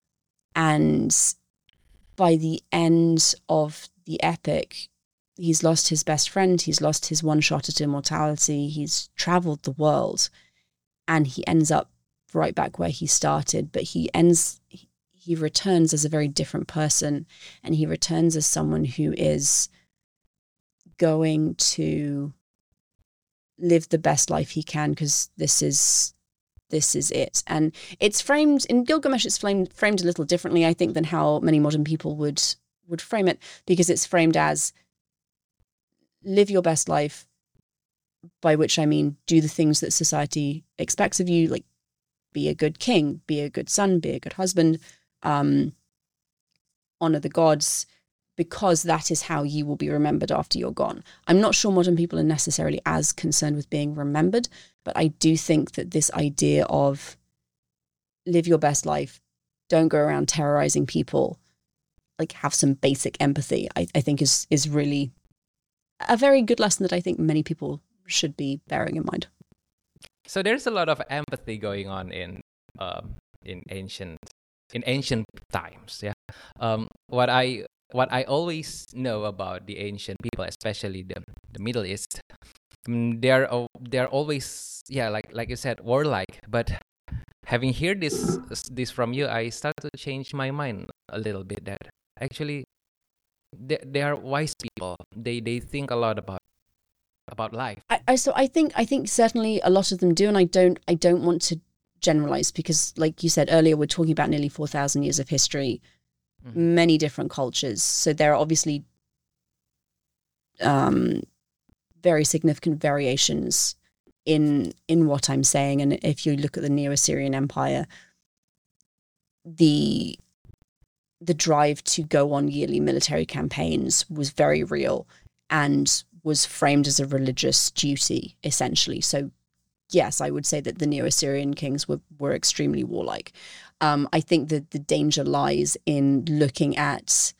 And by the end of the epic, he's lost his best friend. He's lost his one shot at immortality. He's traveled the world, and he ends up right back where he started. But he ends, he returns as a very different person, and he returns as someone who is going to live the best life he can, because this is this is it. And it's framed in Gilgamesh, it's framed framed a little differently, I think, than how many modern people would would frame it, because it's framed as live your best life, by which I mean do the things that society expects of you, like be a good king, be a good son, be a good husband, um, honor the gods, because that is how you will be remembered after you're gone. I'm not sure modern people are necessarily as concerned with being remembered, but I do think that this idea of live your best life, don't go around terrorizing people, like have some basic empathy, I, I think is is really a very good lesson that I think many people should be bearing in mind. So there's a lot of empathy going on in um, in ancient in ancient times. Yeah. Um, what I what I always know about the ancient people, especially the the Middle East, um, they're uh, they're always, yeah, like like you said, warlike. But having heard this this from you, I start to change my mind a little bit. That actually they they are wise people. They they think a lot about about life. I, I so I think I think certainly a lot of them do, and I don't I don't want to generalize, because like you said earlier, we're talking about nearly four thousand years of history, mm-hmm. many different cultures. So there are obviously um, very significant variations in in what I'm saying. And if you look at the Neo-Assyrian Empire, the the drive to go on yearly military campaigns was very real and was framed as a religious duty, essentially. So yes, I would say that the Neo-Assyrian kings were, were extremely warlike. Um, I think that the danger lies in looking at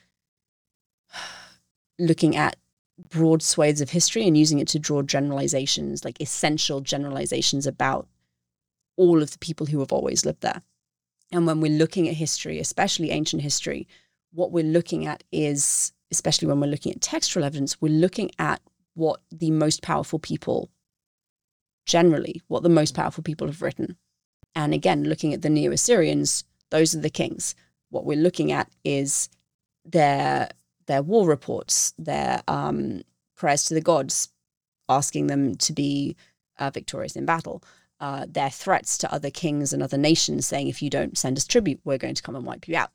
looking at broad swathes of history and using it to draw generalizations, like essential generalizations about all of the people who have always lived there. And when we're looking at history, especially ancient history, what we're looking at is, especially when we're looking at textual evidence, we're looking at what the most powerful people, generally, what the most powerful people have written. And again, looking at the Neo-Assyrians, those are the kings. What we're looking at is their their war reports, their um, prayers to the gods, asking them to be uh, victorious in battle. uh, their threats to other kings and other nations, saying, if you don't send us tribute, we're going to come and wipe you out.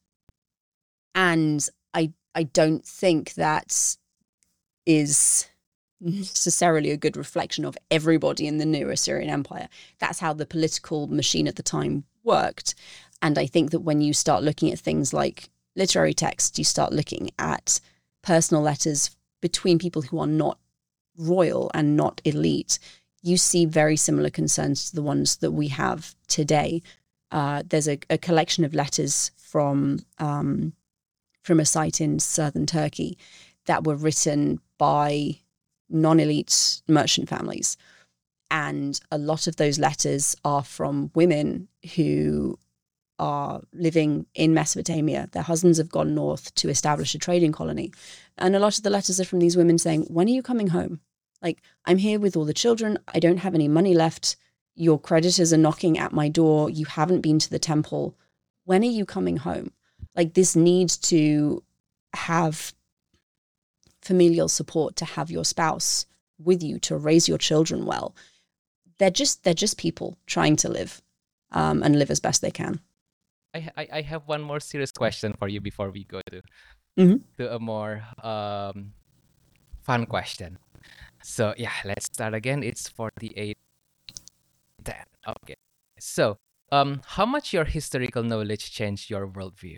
And I I don't think that is necessarily a good reflection of everybody in the new Assyrian Empire. That's how the political machine at the time worked. And I think that when you start looking at things like literary texts, you start looking at personal letters between people who are not royal and not elite, you see very similar concerns to the ones that we have today. Uh, there's a, a collection of letters from um, from a site in southern Turkey that were written by non-elite merchant families. And a lot of those letters are from women who are living in Mesopotamia. Their husbands have gone north to establish a trading colony. And a lot of the letters are from these women saying, when are you coming home? Like, I'm here with all the children. I don't have any money left. Your creditors are knocking at my door. You haven't been to the temple. When are you coming home? Like, this need to have familial support, to have your spouse with you, to raise your children well. They're just they're just people trying to live um, and live as best they can. I, I I have one more serious question for you before we go to Mm-hmm. to a more um fun question. So yeah, let's start again. It's forty-eight ten. Okay. So um how much your historical knowledge changed your worldview?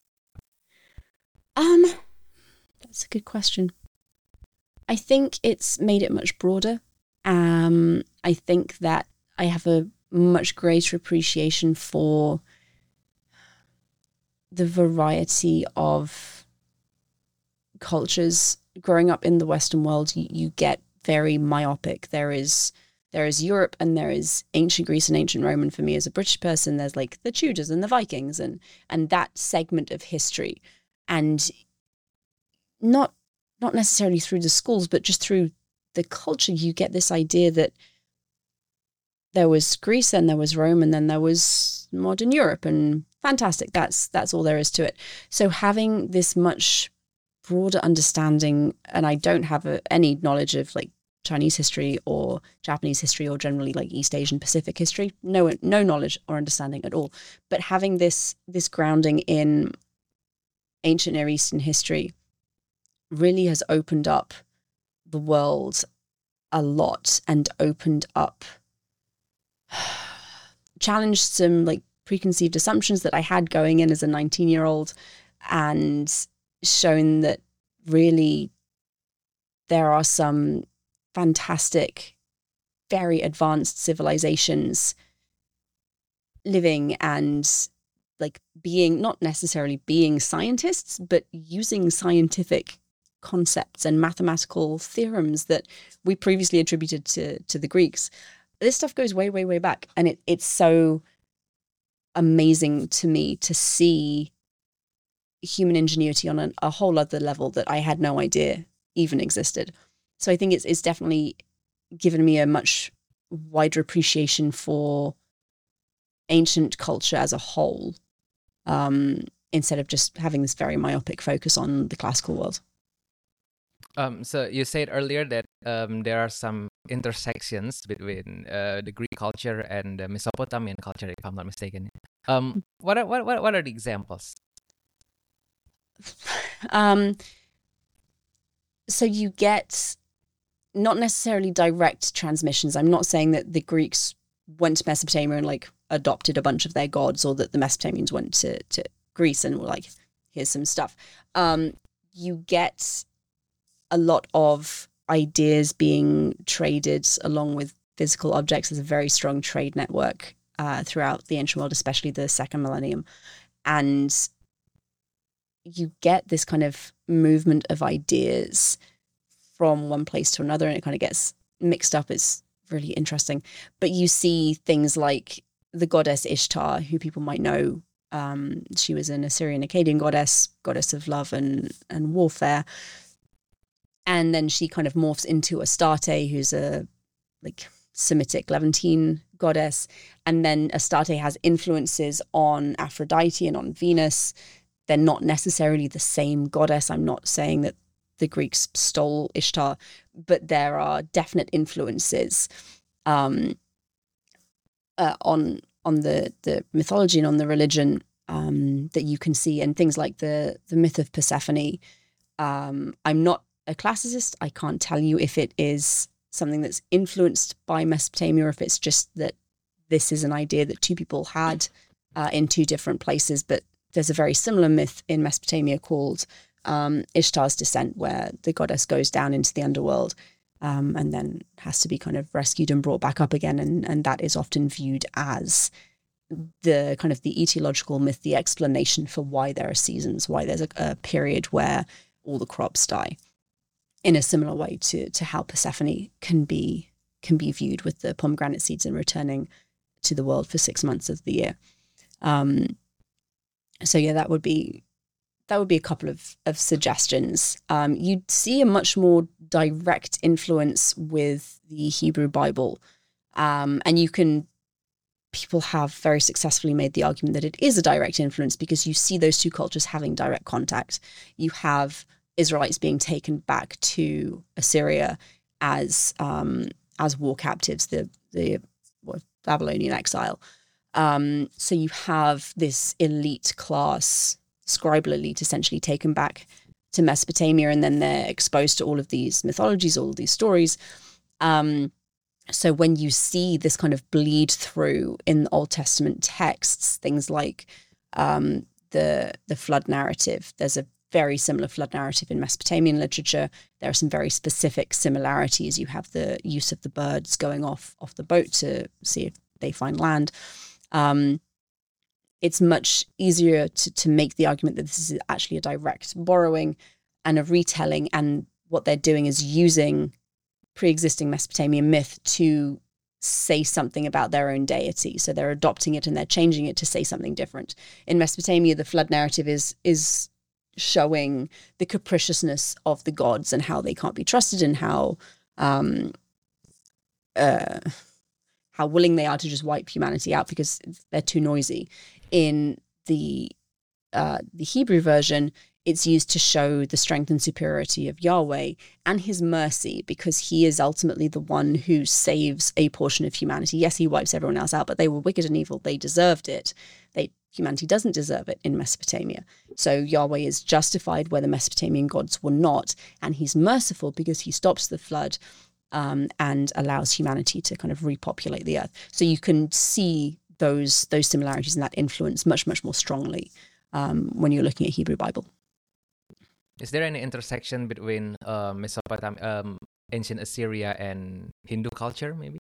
Um, that's a good question. I think it's made it much broader. Um, I think that I have a much greater appreciation for the variety of cultures. Growing up in the Western world, you, you get very myopic. There is there is Europe and there is ancient Greece and ancient Rome. And for me as a British person, there's like the Tudors and the Vikings and and that segment of history. And not not necessarily through the schools, but just through the culture, you get this idea that there was Greece and there was Rome and then there was modern Europe, and fantastic. That's that's all there is to it. So having this much broader understanding, and I don't have a, any knowledge of like Chinese history or Japanese history or generally like East Asian Pacific history, no no knowledge or understanding at all. But having this this grounding in ancient Near Eastern history really has opened up the world a lot and opened up, challenged some like preconceived assumptions that I had going in as a nineteen year old, and shown that really there are some fantastic, very advanced civilizations living and like being, not necessarily being scientists, but using scientific concepts and mathematical theorems that we previously attributed to to the Greeks. This stuff goes way, way, way back. And it, it's so amazing to me to see human ingenuity on a, a whole other level that I had no idea even existed. So I think it's it's definitely given me a much wider appreciation for ancient culture as a whole, um, instead of just having this very myopic focus on the classical world. Um, so you said earlier that um, there are some intersections between uh, the Greek culture and the Mesopotamian culture, if I'm not mistaken. Um, what are what what what are the examples? Um, so you get not necessarily direct transmissions. I'm not saying that the Greeks went to Mesopotamia and like adopted a bunch of their gods, or that the Mesopotamians went to, to Greece and were like, here's some stuff. Um, you get a lot of ideas being traded along with physical objects. There's a very strong trade network uh, throughout the ancient world, especially the second millennium. And you get this kind of movement of ideas from one place to another, and it kind of gets mixed up. It's really interesting. But you see things like the goddess Ishtar, who people might know. Um, she was an Assyrian Akkadian goddess, goddess of love and, and warfare. And then she kind of morphs into Astarte, who's a like Semitic Levantine goddess. And then Astarte has influences on Aphrodite and on Venus. They're not necessarily the same goddess. I'm not saying that the Greeks stole Ishtar, but there are definite influences. Um, uh, on on the the mythology and on the religion um, that you can see, and things like the the myth of Persephone. Um, I'm not a classicist. I can't tell you if it is something that's influenced by Mesopotamia or if it's just that this is an idea that two people had uh, in two different places. But there's a very similar myth in Mesopotamia called um, Ishtar's Descent, where the goddess goes down into the underworld um, and then has to be kind of rescued and brought back up again. And, and that is often viewed as the kind of the etiological myth, the explanation for why there are seasons, why there's a, a period where all the crops die, in a similar way to to how Persephone can be can be viewed with the pomegranate seeds and returning to the world for six months of the year. Um, so yeah, that would be that would be a couple of of suggestions. Um, you'd see a much more direct influence with the Hebrew Bible, um, and you can. People have very successfully made the argument that it is a direct influence because you see those two cultures having direct contact. You have Israelites being taken back to Assyria as um, as war captives, the the what, Babylonian exile. Um, so you have this elite class, scribal elite, essentially taken back to Mesopotamia, and then they're exposed to all of these mythologies, all of these stories. Um, So when you see this kind of bleed through in Old Testament texts, things like um, the the flood narrative, there's a very similar flood narrative in Mesopotamian literature. There are some very specific similarities. You have the use of the birds going off off the boat to see if they find land. Um, it's much easier to, to make the argument that this is actually a direct borrowing and a retelling, and what they're doing is using pre-existing Mesopotamian myth to say something about their own deity. So they're adopting it and they're changing it to say something different. In Mesopotamia, the flood narrative is is showing the capriciousness of the gods and how they can't be trusted, and how um, uh, how willing they are to just wipe humanity out because they're too noisy. In the uh, the Hebrew version, it's used to show the strength and superiority of Yahweh and his mercy, because he is ultimately the one who saves a portion of humanity. Yes, he wipes everyone else out, but they were wicked and evil. They deserved it. They humanity doesn't deserve it in Mesopotamia. So Yahweh is justified where the Mesopotamian gods were not, and he's merciful because he stops the flood um, and allows humanity to kind of repopulate the earth. So you can see those those similarities and that influence much, much more strongly um, when you're looking at Hebrew Bible. Is there any intersection between uh, Mesopotamia, um, ancient Assyria, and Hindu culture, maybe?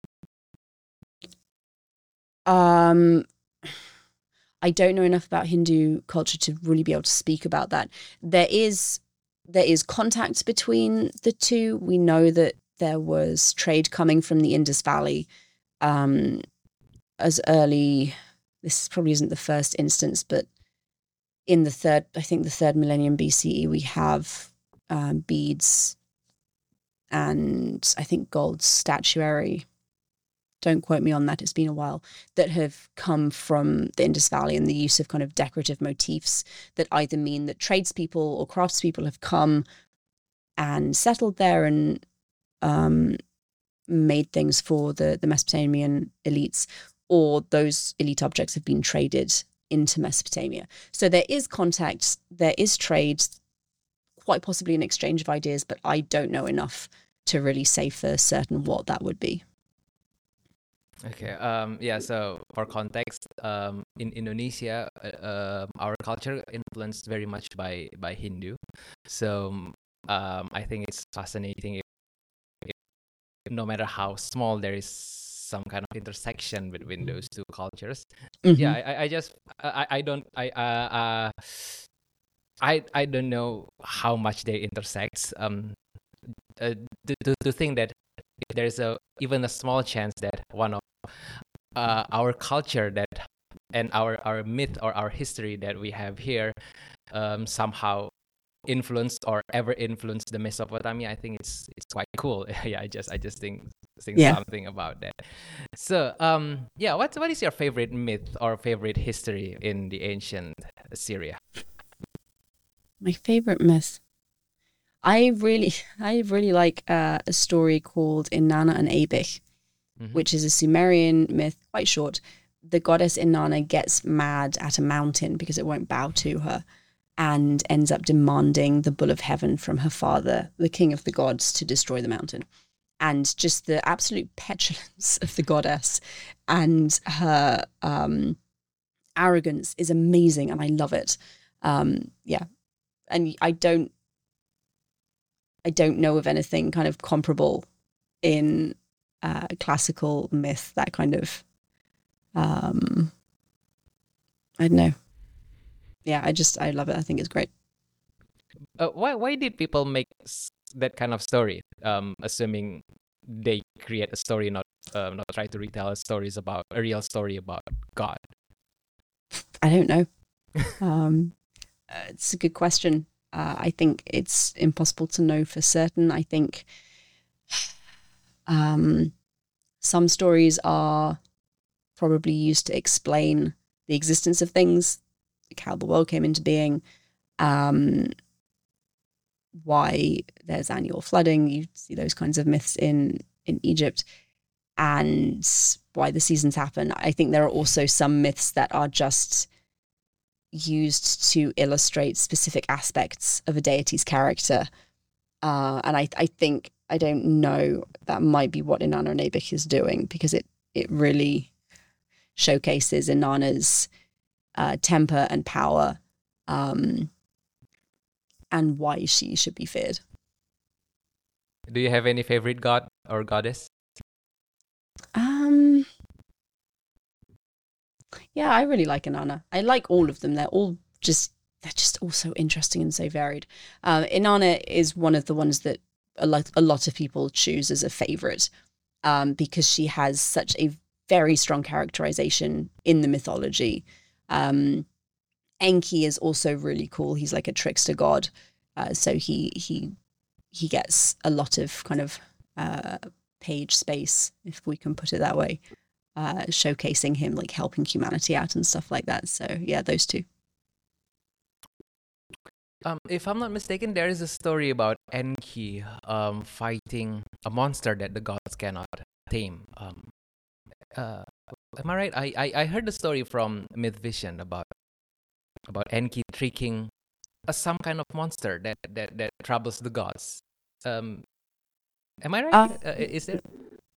Um, I don't know enough about Hindu culture to really be able to speak about that. There is there is contact between the two. We know that there was trade coming from the Indus Valley um, as early. This probably isn't the first instance, but in the third, I think the third millennium B C E, we have um, beads and I think gold statuary. Don't quote me on that, it's been a while, that have come from the Indus Valley, and the use of kind of decorative motifs that either mean that tradespeople or craftspeople have come and settled there and um, made things for the, the Mesopotamian elites, or those elite objects have been traded into Mesopotamia. So there is contact, there is trade, quite possibly an exchange of ideas, but I don't know enough to really say for certain what that would be. Okay. Um. Yeah. So for context, um, in Indonesia, uh, um, our culture influenced very much by by Hindu. So, um, I think it's fascinating if, if no matter how small, there is some kind of intersection between those two cultures. Mm-hmm. Yeah. I, I just I, I don't I uh, uh I I don't know how much they intersect. Um. Uh, to, to to think that if there's a even a small chance that one of uh, our culture that and our our myth or our history that we have here um, somehow influenced or ever influenced the Mesopotamia, I think it's it's quite cool. yeah, I just I just think think Yeah. something about that. So um yeah, what what is your favorite myth or favorite history in the ancient Assyria? My favorite myth. I really, I really like uh, a story called Inanna and Abich. Mm-hmm. which is a Sumerian myth, quite short. The goddess Inanna gets mad at a mountain because it won't bow to her and ends up demanding the bull of heaven from her father, the king of the gods, to destroy the mountain. And just the absolute petulance of the goddess and her um, arrogance is amazing, and I love it. Um, yeah, and I don't, I don't know of anything kind of comparable in uh, classical myth. That kind of, um, I don't know. Yeah, I just I love it. I think it's great. Uh, why why did people make s- that kind of story? Um, assuming they create a story, not um, not try to retell stories about a real story about God. I don't know. Um, uh, it's a good question. Uh, I think it's impossible to know for certain. I think um, some stories are probably used to explain the existence of things, like how the world came into being, um, why there's annual flooding. You see those kinds of myths in in Egypt, and why the seasons happen. I think there are also some myths that are just used to illustrate specific aspects of a deity's character. Uh, and I, I think, I don't know, that might be what Inanna Nabik is doing, because it, it really showcases Inanna's uh, temper and power, um, and why she should be feared. Do you have any favorite god or goddess? Um, yeah, I really like Inanna. I like all of them. They're all just, they're just all so interesting and so varied. Uh, Inanna is one of the ones that a lot, a lot of people choose as a favorite, um, because she has such a very strong characterization in the mythology. Um, Enki is also really cool. He's like a trickster god. Uh, so he he he gets a lot of kind of uh, page space, if we can put it that way, uh, showcasing him like helping humanity out and stuff like that. So yeah, those two. Um, if I'm not mistaken, there is a story about Enki um fighting a monster that the gods cannot tame. Um, uh, am I right? I, I I heard the story from Myth Vision about about Enki tricking a some kind of monster that that that troubles the gods. Um, am I right? Uh, Uh, is there?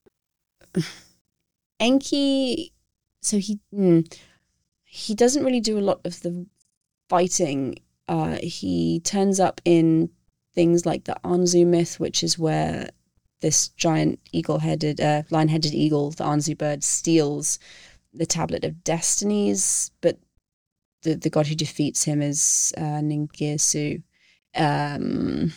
Enki, so he mm, he doesn't really do a lot of the fighting. Uh, he turns up in things like the Anzu myth, which is where this giant eagle-headed, uh, lion-headed eagle, the Anzu bird, steals the Tablet of Destinies, but the, the god who defeats him is uh, Ningirsu. Um,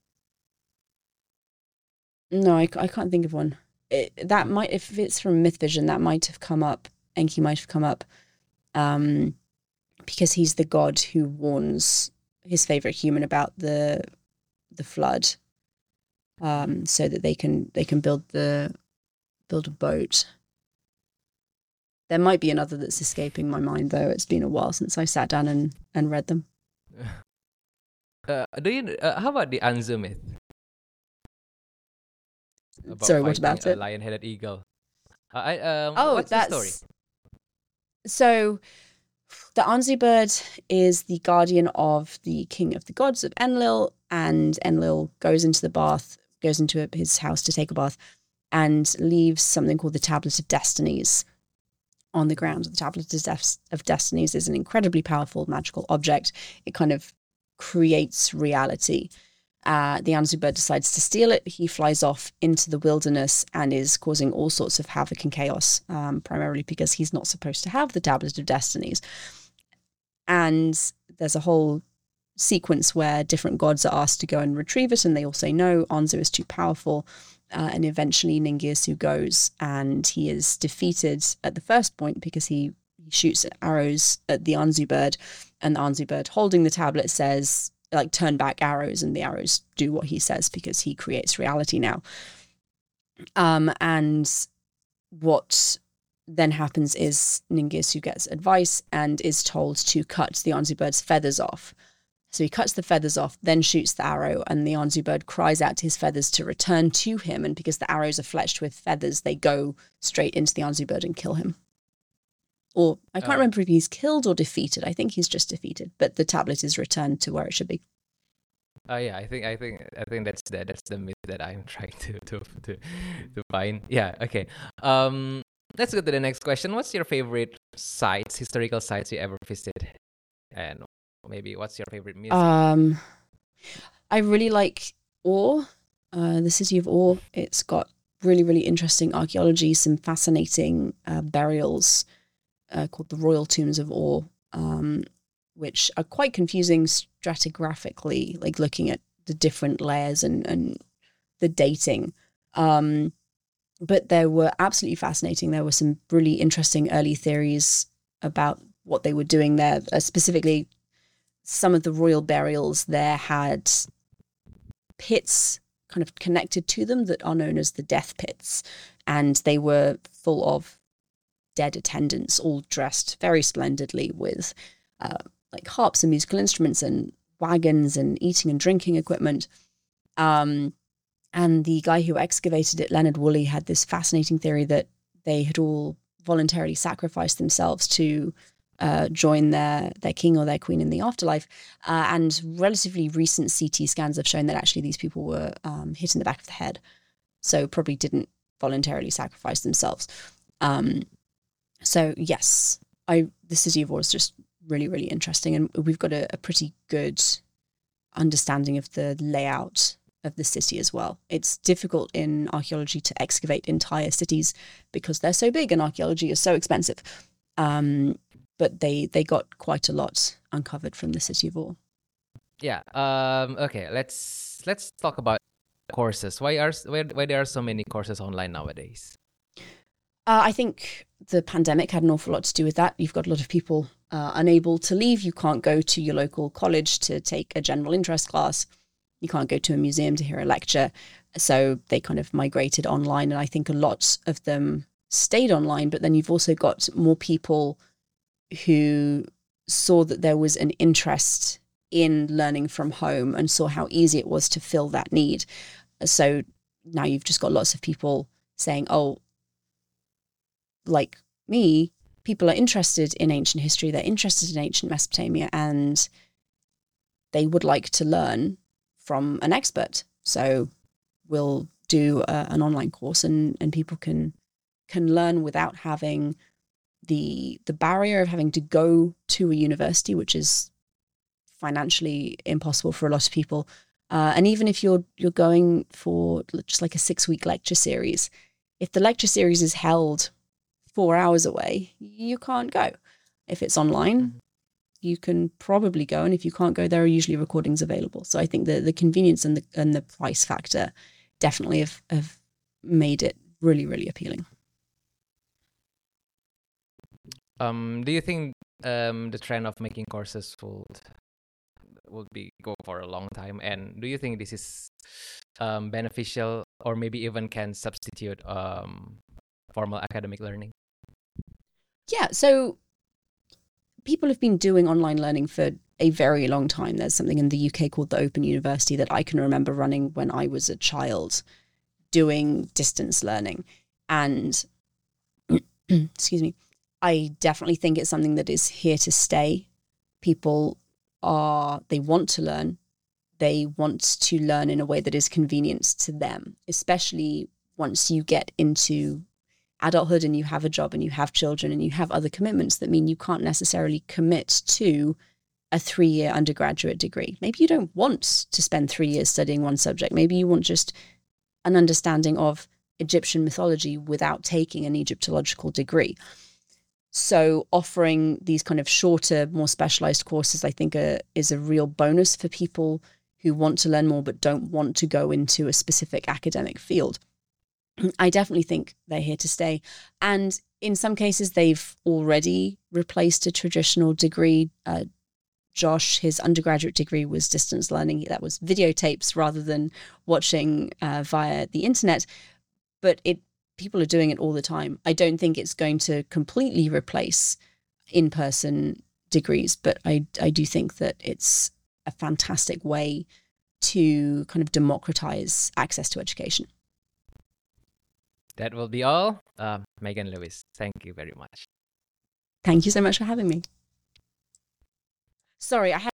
no, I, I can't think of one. It, that might, if it's from Myth Vision, that might have come up. Enki might have come up, um, because he's the god who warns his favorite human about the the flood, um, so that they can they can build the build a boat. There might be another that's escaping my mind, though. It's been a while since I sat down and, and read them. Uh, do you? Uh, how about the Anzu myth about Sorry, what fighting about a it? lion-headed eagle? Uh, I um, Oh, what's the story? that's so. The Anzu bird is the guardian of the king of the gods of Enlil, and Enlil goes into the bath, goes into his house to take a bath, and leaves something called the Tablet of Destinies on the ground. The Tablet of, Des- of Destinies is an incredibly powerful magical object. It kind of creates reality. Uh, the Anzu bird decides to steal it. He flies off into the wilderness and is causing all sorts of havoc and chaos, um, primarily because he's not supposed to have the Tablet of Destinies. And there's a whole sequence where different gods are asked to go and retrieve it, and they all say no, Anzu is too powerful. Uh, and eventually Ningirsu goes, and he is defeated at the first point because he, he shoots arrows at the Anzu bird, and the Anzu bird holding the tablet says, like, turn back arrows, and the arrows do what he says because he creates reality now. Um, and what then happens is Ningirsu gets advice and is told to cut the Anzu bird's feathers off. So he cuts the feathers off, then shoots the arrow, and the Anzu bird cries out to his feathers to return to him. And because the arrows are fletched with feathers, they go straight into the Anzu bird and kill him. Or I can't Oh. remember if he's killed or defeated. I think he's just defeated, but the tablet is returned to where it should be. Oh yeah, I think I think I think that's the that's the myth that I'm trying to to to, to find. Yeah, okay. Um, let's go to the next question. What's your favorite sites, historical sites you ever visited, and maybe what's your favorite museum? Um, I really like Ur, uh, the city of Ur. It's got really, really interesting archaeology, some fascinating uh, burials uh, called the Royal Tombs of Ur, um, which are quite confusing stratigraphically, like looking at the different layers and, and the dating. Um, but they were absolutely fascinating. There were some really interesting early theories about what they were doing there. Uh, specifically, some of the royal burials there had pits kind of connected to them that are known as the death pits. And they were full of dead attendants, all dressed very splendidly with uh, like harps and musical instruments and wagons and eating and drinking equipment. Um, and the guy who excavated it, Leonard Woolley, had this fascinating theory that they had all voluntarily sacrificed themselves to uh, join their, their king or their queen in the afterlife. Uh, and relatively recent C T scans have shown that actually these people were um, hit in the back of the head. So probably didn't voluntarily sacrifice themselves. Um, so yes, I the city of Ur is just really, really interesting. And we've got a, a pretty good understanding of the layout of the city as well. It's difficult in archaeology to excavate entire cities because they're so big and archaeology is so expensive. Um, but they they got quite a lot uncovered from the city of Ur. Yeah. Um. Okay. Let's let's talk about courses. Why are why, why there are so many courses online nowadays? Uh, I think the pandemic had an awful lot to do with that. You've got a lot of people uh, unable to leave. You can't go to your local college to take a general interest class. You can't go to a museum to hear a lecture. So they kind of migrated online. And I think a lot of them stayed online. But then you've also got more people who saw that there was an interest in learning from home and saw how easy it was to fill that need. So now you've just got lots of people saying, oh, like me, people are interested in ancient history, they're interested in ancient Mesopotamia, and they would like to learn from an expert. So we'll do a, an online course and, and people can can learn without having the the barrier of having to go to a university, which is financially impossible for a lot of people. Uh, and even if you're you're going for just like a six-week lecture series, if the lecture series is held four hours away, you can't go. If it's online, you can probably go, and if you can't go, there are usually recordings available. So I think the the convenience and the and the price factor definitely have, have made it really, really appealing. Um. Do you think um the trend of making courses would would be go for a long time? And do you think this is um beneficial or maybe even can substitute um formal academic learning? Yeah, so people have been doing online learning for a very long time. There's something in the U K called the Open University that I can remember running when I was a child, doing distance learning. And excuse me, I definitely think it's something that is here to stay. People are, they want to learn. They want to learn in a way that is convenient to them, especially once you get into adulthood and you have a job and you have children and you have other commitments that mean you can't necessarily commit to a three-year undergraduate degree. Maybe you don't want to spend three years studying one subject. Maybe you want just an understanding of Egyptian mythology without taking an Egyptological degree. So offering these kind of shorter, more specialized courses, I think uh, is a real bonus for people who want to learn more but don't want to go into a specific academic field. I definitely think they're here to stay. And in some cases, they've already replaced a traditional degree. Uh, Josh, his undergraduate degree was distance learning. That was videotapes rather than watching uh, via the internet. But it people are doing it all the time. I don't think it's going to completely replace in-person degrees, but I, I do think that it's a fantastic way to kind of democratize access to education. That will be all. Uh, Megan Lewis, thank you very much. Thank you so much for having me. Sorry, I had